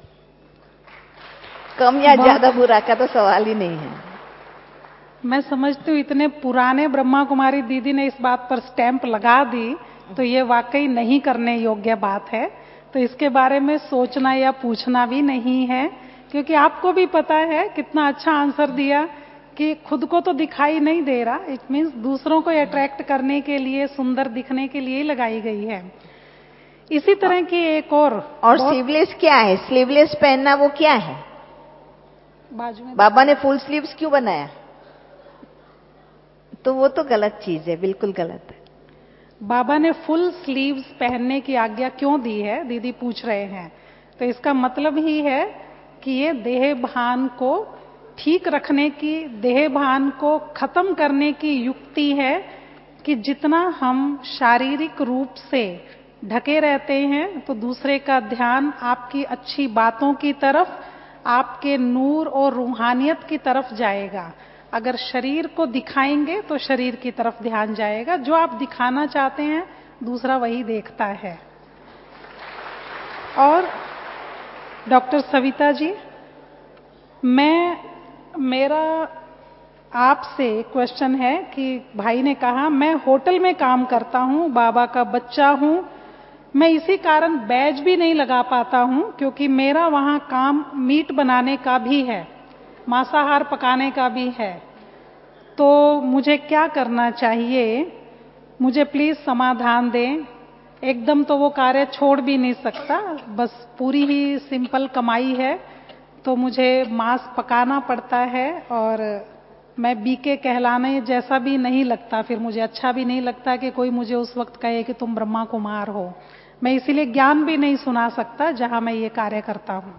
Speaker 2: कम या ज्यादा बुरा का तो सवाल ही नहीं है।
Speaker 1: मैं समझती हूँ इतने पुराने ब्रह्मा कुमारी दीदी ने इस बात पर स्टैंप लगा दी, तो ये वाकई नहीं करने योग्य बात है। तो इसके बारे में सोचना या पूछना भी नहीं है, क्योंकि आपको भी पता है, कितना अच्छा आंसर दिया कि खुद को तो दिखाई नहीं दे रहा। इट मीन्स दूसरों को अट्रैक्ट करने के लिए, सुंदर दिखने के लिए लगाई गई है। इसी तरह की एक और
Speaker 2: स्लीवलेस क्या है? स्लीवलेस पहनना वो क्या है?
Speaker 1: बाजू में
Speaker 2: बाबा ने फुल स्लीव्स क्यों बनाया? तो वो तो गलत चीज है, बिल्कुल गलत है।
Speaker 1: बाबा ने फुल स्लीव्स पहनने की आज्ञा क्यों दी है, दीदी पूछ रहे हैं। तो इसका मतलब ही है कि ये देह भान को ठीक रखने की, देह भान को खत्म करने की युक्ति है कि जितना हम शारीरिक रूप से ढके रहते हैं, तो दूसरे का ध्यान आपकी अच्छी बातों की तरफ, आपके नूर और रूहानियत की तरफ जाएगा। अगर शरीर को दिखाएंगे तो शरीर की तरफ ध्यान जाएगा। जो आप दिखाना चाहते हैं, दूसरा वही देखता है। और डॉक्टर सविता जी, मेरा आपसे क्वेश्चन है कि भाई ने कहा मैं होटल में काम करता हूँ, बाबा का बच्चा हूँ, मैं इसी कारण बैज भी नहीं लगा पाता हूँ, क्योंकि मेरा वहाँ काम मीट बनाने का भी है, मांसाहार पकाने का भी है। तो मुझे क्या करना चाहिए? मुझे प्लीज समाधान दें। एकदम तो वो कार्य छोड़ भी नहीं सकता, बस पूरी ही सिंपल कमाई है, तो मुझे मांस पकाना पड़ता है, और मैं बीके कहलाने जैसा भी नहीं लगता। फिर मुझे अच्छा भी नहीं लगता कि कोई मुझे उस वक्त कहे कि तुम ब्रह्मा कुमार हो। मैं इसीलिए ज्ञान भी नहीं सुना सकता जहां मैं ये कार्य करता हूँ।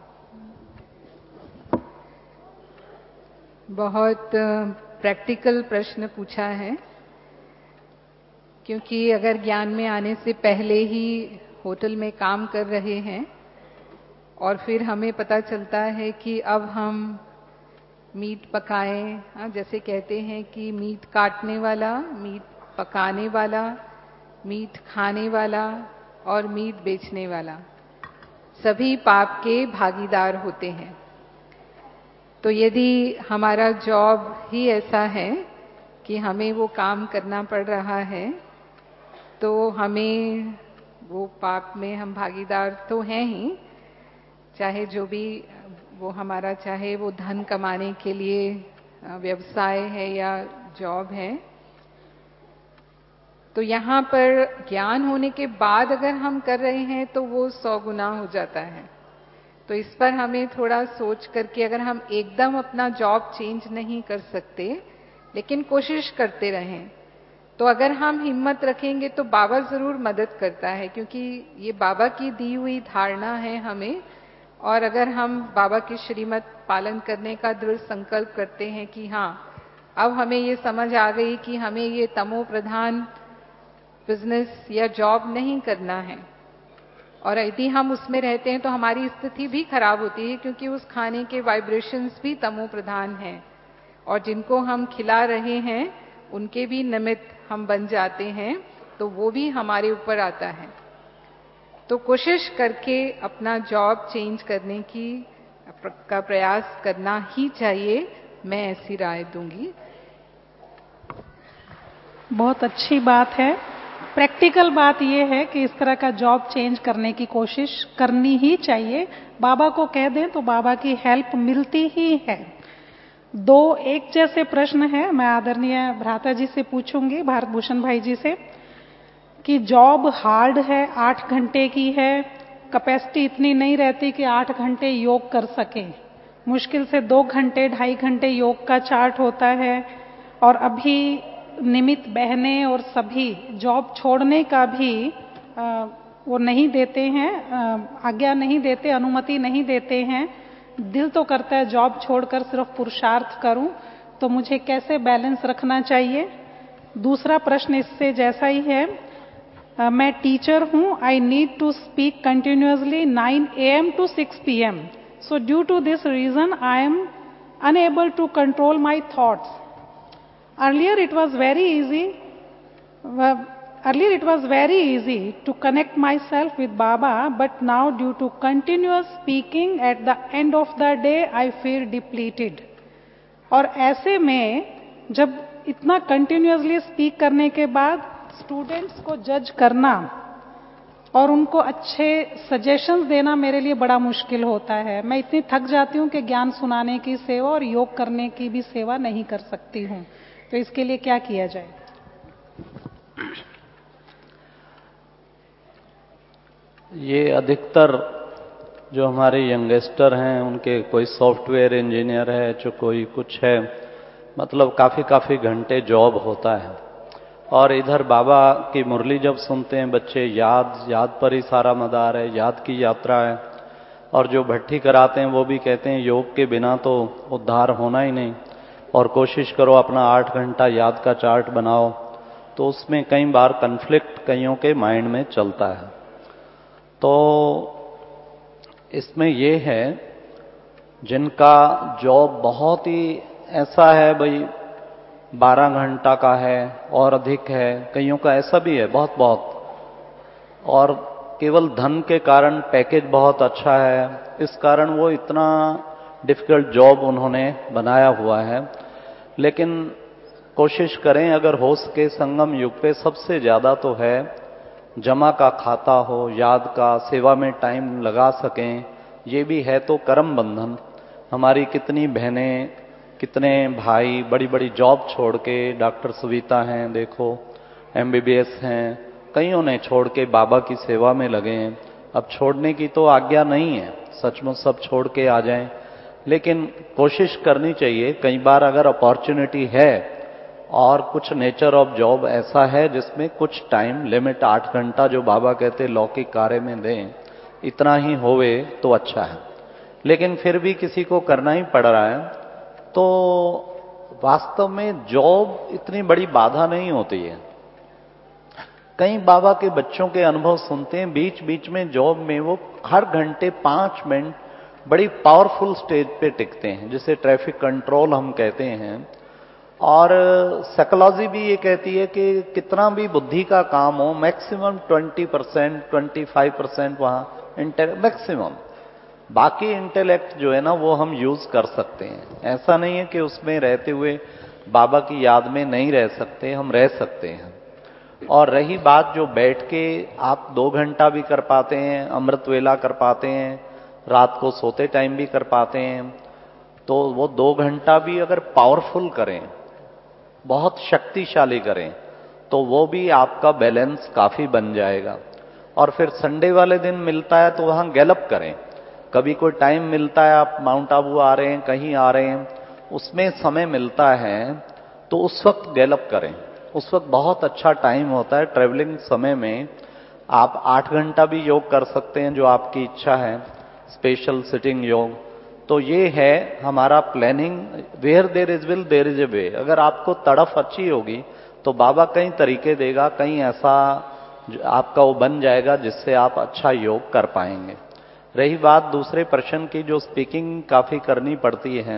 Speaker 5: बहुत प्रैक्टिकल प्रश्न पूछा है, क्योंकि अगर ज्ञान में आने से पहले ही होटल में काम कर रहे हैं और फिर हमें पता चलता है कि अब हम मीट पकाएं, जैसे कहते हैं कि मीट काटने वाला, मीट पकाने वाला, मीट खाने वाला और मीट बेचने वाला सभी पाप के भागीदार होते हैं। तो यदि हमारा जॉब ही ऐसा है कि हमें वो काम करना पड़ रहा है, तो हमें वो पाप में हम भागीदार तो हैं ही, चाहे जो भी वो हमारा, चाहे वो धन कमाने के लिए व्यवसाय है या जॉब है। तो यहाँ पर ज्ञान होने के बाद अगर हम कर रहे हैं तो वो 100 गुना हो जाता है। तो इस पर हमें थोड़ा सोच करके, अगर हम एकदम अपना जॉब चेंज नहीं कर सकते लेकिन कोशिश करते रहें, तो अगर हम हिम्मत रखेंगे तो बाबा जरूर मदद करता है, क्योंकि ये बाबा की दी हुई धारणा है हमें। और अगर हम बाबा की श्रीमत पालन करने का दृढ़ संकल्प करते हैं कि हाँ, अब हमें ये समझ आ गई कि हमें ये तमो प्रधान बिजनेस या जॉब नहीं करना है, और यदि हम उसमें रहते हैं तो हमारी स्थिति भी खराब होती है, क्योंकि उस खाने के वाइब्रेशंस भी तमो प्रधान हैं, और जिनको हम खिला रहे हैं उनके भी निमित्त हम बन जाते हैं, तो वो भी हमारे ऊपर आता है। तो कोशिश करके अपना जॉब चेंज करने का प्रयास करना ही चाहिए, मैं ऐसी राय दूंगी।
Speaker 1: बहुत अच्छी बात है। प्रैक्टिकल बात यह है कि इस तरह का जॉब चेंज करने की कोशिश करनी ही चाहिए। बाबा को कह दें तो बाबा की हेल्प मिलती ही है। दो एक जैसे प्रश्न है, मैं आदरणीय भ्राता जी से पूछूंगी, भारत भूषण भाई जी से, कि जॉब हार्ड है, 8 घंटे की है, कैपेसिटी इतनी नहीं रहती कि 8 घंटे योग कर सके, मुश्किल से 2 घंटे 2.5 घंटे योग का चार्ट होता है, और अभी निमित बहनें और सभी जॉब छोड़ने का भी वो नहीं देते हैं, आज्ञा नहीं देते, अनुमति नहीं देते हैं। दिल तो करता है जॉब छोड़कर सिर्फ पुरुषार्थ करूं, तो मुझे कैसे बैलेंस रखना चाहिए। दूसरा प्रश्न इससे जैसा ही है, मैं टीचर हूं, I need to speak continuously 9 AM to 6 PM, so due to this reason I am unable to control my thoughts. Earlier it was very easy to connect myself with Baba, but now due to continuous speaking at the end of the day I feel depleted. और ऐसे में जब इतना continuously speak करने के बाद students को जज करना और उनको अच्छे सजेशंस देना मेरे लिए बड़ा मुश्किल होता है। मैं इतनी थक जाती हूँ कि ज्ञान सुनाने की सेवा और योग करने की भी सेवा नहीं कर सकती हूँ। तो इसके लिए क्या किया जाए?
Speaker 4: ये अधिकतर जो हमारे यंगस्टर हैं, उनके कोई सॉफ्टवेयर इंजीनियर है, जो कोई कुछ है, मतलब काफ़ी घंटे जॉब होता है, और इधर बाबा की मुरली जब सुनते हैं बच्चे, याद पर ही सारा मदार है, याद की यात्रा है। और जो भट्ठी कराते हैं वो भी कहते हैं योग के बिना तो उद्धार होना ही नहीं, और कोशिश करो अपना 8 घंटा याद का चार्ट बनाओ। तो उसमें कई बार कन्फ्लिक्ट कईयों के माइंड में चलता है। तो इसमें ये है, जिनका जॉब बहुत ही ऐसा है भाई 12 घंटा का है और अधिक है, कईयों का ऐसा भी है बहुत, और केवल धन के कारण पैकेज बहुत अच्छा है, इस कारण वो इतना डिफिकल्ट जॉब उन्होंने बनाया हुआ है। लेकिन कोशिश करें, अगर हो सके संगम युग पे सबसे ज्यादा तो है जमा का खाता हो, याद का, सेवा में टाइम लगा सकें, ये भी है तो कर्म बंधन। हमारी कितनी बहनें, कितने भाई बड़ी जॉब छोड़ के, डॉक्टर सुविता हैं देखो, MBBS हैं, कईयों ने छोड़ के बाबा की सेवा में लगे हैं। अब छोड़ने की तो आज्ञा नहीं है, सचमुच सब छोड़ के आ जाएं, लेकिन कोशिश करनी चाहिए। कई बार अगर अपॉर्चुनिटी है और कुछ नेचर ऑफ जॉब ऐसा है जिसमें कुछ टाइम लिमिट 8 घंटा जो बाबा कहते लौकिक कार्य में दें, इतना ही होवे तो अच्छा है। लेकिन फिर भी किसी को करना ही पड़ रहा है, तो वास्तव में जॉब इतनी बड़ी बाधा नहीं होती है। कई बाबा के बच्चों के अनुभव सुनते हैं, बीच में जॉब में वो हर घंटे 5 मिनट बड़ी पावरफुल स्टेज पे टिकते हैं, जिसे ट्रैफिक कंट्रोल हम कहते हैं। और साइकोलॉजी भी ये कहती है कि कितना भी बुद्धि का काम हो, मैक्सिमम 20% 25% वहां मैक्सिमम, बाकी इंटेलेक्ट जो है ना वो हम यूज कर सकते हैं। ऐसा नहीं है कि उसमें रहते हुए बाबा की याद में नहीं रह सकते, हम रह सकते हैं। और रही बात जो बैठ के आप 2 घंटा भी कर पाते हैं, अमृत वेला कर पाते हैं, रात को सोते टाइम भी कर पाते हैं, तो वो 2 घंटा भी अगर पावरफुल करें, बहुत शक्तिशाली करें, तो वो भी आपका बैलेंस काफी बन जाएगा। और फिर संडे वाले दिन मिलता है तो वहां गैलप करें। कभी कोई टाइम मिलता है, आप माउंट आबू आ रहे हैं, कहीं आ रहे हैं, उसमें समय मिलता है तो उस वक्त गैलप करें। उस वक्त बहुत अच्छा टाइम होता है। ट्रेवलिंग समय में आप 8 घंटा भी योग कर सकते हैं, जो आपकी इच्छा है, स्पेशल सिटिंग योग। तो ये है हमारा planning. Where there is will there is a way. अगर आपको तड़फ अच्छी होगी तो बाबा कई तरीके देगा, कहीं ऐसा आपका वो बन जाएगा जिससे आप अच्छा योग कर पाएंगे। रही बात दूसरे प्रश्न की, जो स्पीकिंग काफी करनी पड़ती है,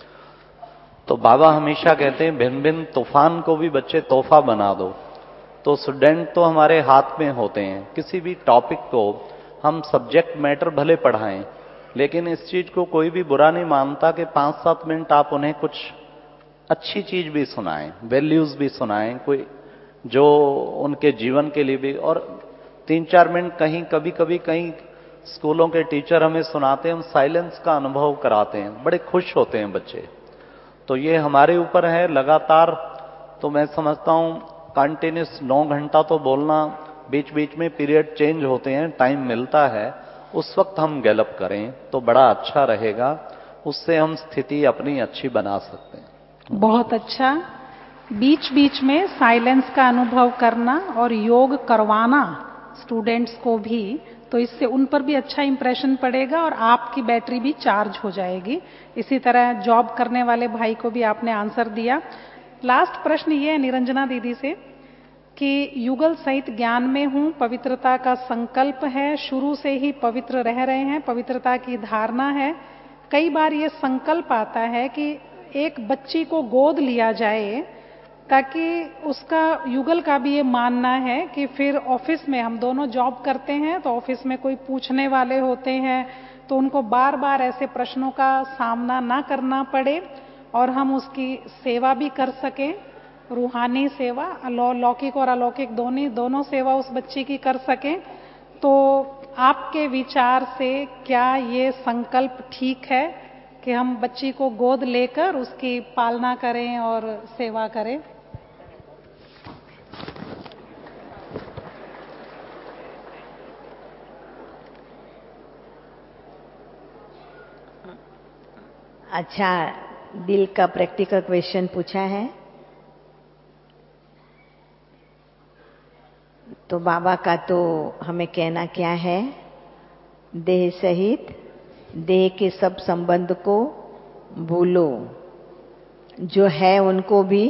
Speaker 4: तो बाबा हमेशा कहते हैं भिन्न भिन्न तूफान को भी बच्चे तोहफा बना दो। तो स्टूडेंट तो हमारे हाथ में होते हैं। किसी भी टॉपिक को हम सब्जेक्ट मैटर भले पढ़ाएं, लेकिन इस चीज को कोई भी बुरा नहीं मानता कि 5-7 मिनट आप उन्हें कुछ अच्छी चीज भी सुनाएं, वैल्यूज भी सुनाएं, कोई जो उनके जीवन के लिए भी। और 3-4 मिनट कहीं कभी कभी कहीं स्कूलों के टीचर हमें सुनाते हैं, हम साइलेंस का अनुभव कराते हैं, बड़े खुश होते हैं बच्चे। तो ये हमारे ऊपर है लगातार। तो मैं समझता हूं कंटिन्यूस 9 घंटा तो बोलना, बीच बीच में पीरियड चेंज होते हैं, टाइम मिलता है, उस वक्त हम गैलप करें तो बड़ा अच्छा रहेगा। उससे हम स्थिति अपनी अच्छी बना सकते हैं।
Speaker 1: बहुत अच्छा। बीच बीच में साइलेंस का अनुभव करना और योग करवाना स्टूडेंट्स को भी, तो इससे उन पर भी अच्छा इंप्रेशन पड़ेगा और आपकी बैटरी भी चार्ज हो जाएगी। इसी तरह जॉब करने वाले भाई को भी आपने आंसर दिया। लास्ट प्रश्न ये है निरंजना दीदी से कि युगल सहित ज्ञान में हूं, पवित्रता का संकल्प है, शुरू से ही पवित्र रह रहे हैं, पवित्रता की धारणा है। कई बार ये संकल्प आता है कि एक बच्ची को गोद लिया जाए, ताकि उसका युगल का भी ये मानना है कि फिर ऑफिस में, हम दोनों जॉब करते हैं तो ऑफिस में कोई पूछने वाले होते हैं तो उनको बार बार ऐसे प्रश्नों का सामना ना करना पड़े और हम उसकी सेवा भी कर सकें, रूहानी सेवा, लौकिक और अलौकिक दोनों सेवा उस बच्ची की कर सकें। तो आपके विचार से क्या ये संकल्प ठीक है कि हम बच्ची को गोद लेकर उसकी पालना करें और सेवा करें?
Speaker 2: अच्छा, दिल का प्रैक्टिकल क्वेश्चन पूछा है। तो बाबा का तो हमें कहना क्या है, देह सहित देह के सब संबंध को भूलो, जो है उनको भी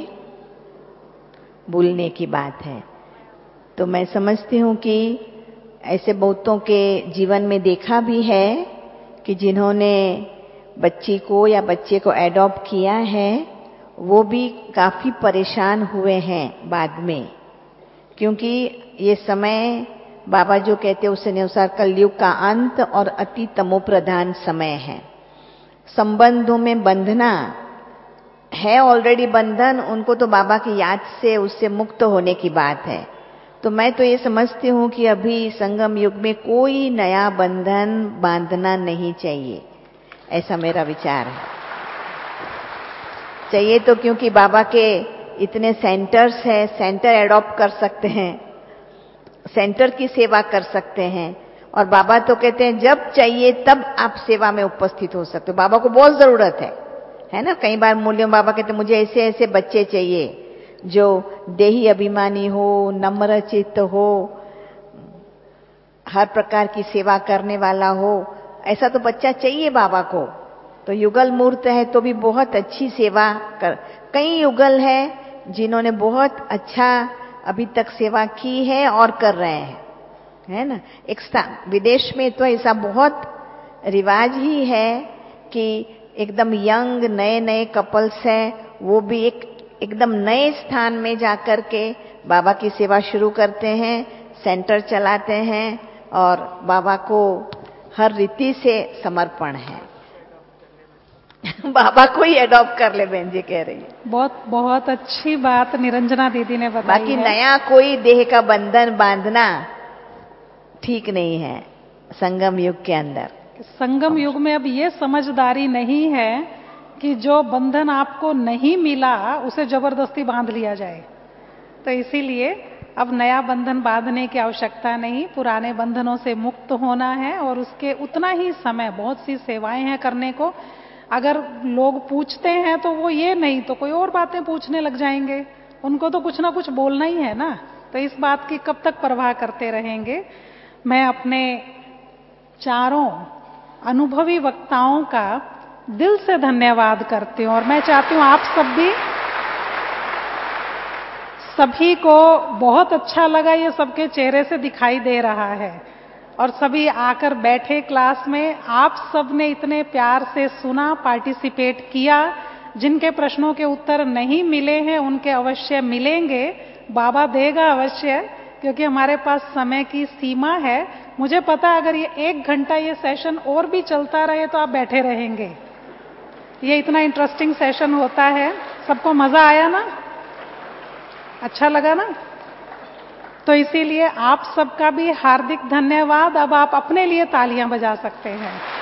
Speaker 2: भूलने की बात है। तो मैं समझती हूँ कि ऐसे बहुतों के जीवन में देखा भी है कि जिन्होंने बच्ची को या बच्चे को एडॉप्ट किया है वो भी काफी परेशान हुए हैं बाद में, क्योंकि ये समय बाबा जो कहते हैं उसके अनुसार कलयुग का अंत और अति तमोप्रधान समय है। संबंधों में बंधना है, ऑलरेडी बंधन, उनको तो बाबा की याद से उससे मुक्त होने की बात है। तो मैं तो ये समझती हूँ कि अभी संगम युग में कोई नया बंधन बांधना नहीं चाहिए, ऐसा मेरा विचार है। चाहिए तो क्योंकि बाबा के इतने सेंटर्स हैं, सेंटर एडॉप्ट कर सकते हैं, सेंटर की सेवा कर सकते हैं। और बाबा तो कहते हैं जब चाहिए तब आप सेवा में उपस्थित हो सकते हो। बाबा को बहुत जरूरत है ना। कई बार मूल्यों बाबा कहते हैं मुझे ऐसे ऐसे बच्चे चाहिए जो देही अभिमानी हो, नम्र चित्त हो, हर प्रकार की सेवा करने वाला हो। ऐसा तो बच्चा चाहिए बाबा को। तो युगल मूर्त है तो भी बहुत अच्छी सेवा कर, कई युगल है जिन्होंने बहुत अच्छा अभी तक सेवा की है और कर रहे हैं, है ना। एक विदेश में तो ऐसा बहुत रिवाज ही है कि एकदम यंग नए नए कपल्स हैं, वो भी एकदम नए स्थान में जाकर के बाबा की सेवा शुरू करते हैं, सेंटर चलाते हैं और बाबा को हर रीति से समर्पण है। बाबा को ही अडॉप्ट कर ले, बहन जी कह रही है।
Speaker 1: बहुत बहुत अच्छी बात निरंजना दीदी ने बताई
Speaker 2: बाकी
Speaker 1: है।
Speaker 2: नया कोई देह का बंधन बांधना ठीक नहीं है संगम युग के अंदर।
Speaker 1: संगम युग में अब ये समझदारी नहीं है कि जो बंधन आपको नहीं मिला उसे जबरदस्ती बांध लिया जाए। तो इसीलिए अब नया बंधन बांधने की आवश्यकता नहीं, पुराने बंधनों से मुक्त होना है और उसके उतना ही समय, बहुत सी सेवाएं हैं करने को। अगर लोग पूछते हैं तो वो ये नहीं तो कोई और बातें पूछने लग जाएंगे, उनको तो कुछ ना कुछ बोलना ही है ना। तो इस बात की कब तक परवाह करते रहेंगे। मैं अपने चारों अनुभवी वक्ताओं का दिल से धन्यवाद करती हूँ और मैं चाहती हूँ आप सब भी, सभी को बहुत अच्छा लगा, ये सबके चेहरे से दिखाई दे रहा है। और सभी आकर बैठे क्लास में, आप सब ने इतने प्यार से सुना, पार्टिसिपेट किया। जिनके प्रश्नों के उत्तर नहीं मिले हैं उनके अवश्य मिलेंगे, बाबा देगा अवश्य, क्योंकि हमारे पास समय की सीमा है। मुझे पता है अगर ये 1 घंटा ये सेशन और भी चलता रहे तो आप बैठे रहेंगे। ये इतना इंटरेस्टिंग सेशन होता है। सबको मजा आया ना? अच्छा लगा ना? तो इसीलिए आप सबका भी हार्दिक धन्यवाद। अब आप अपने लिए तालियां बजा सकते हैं।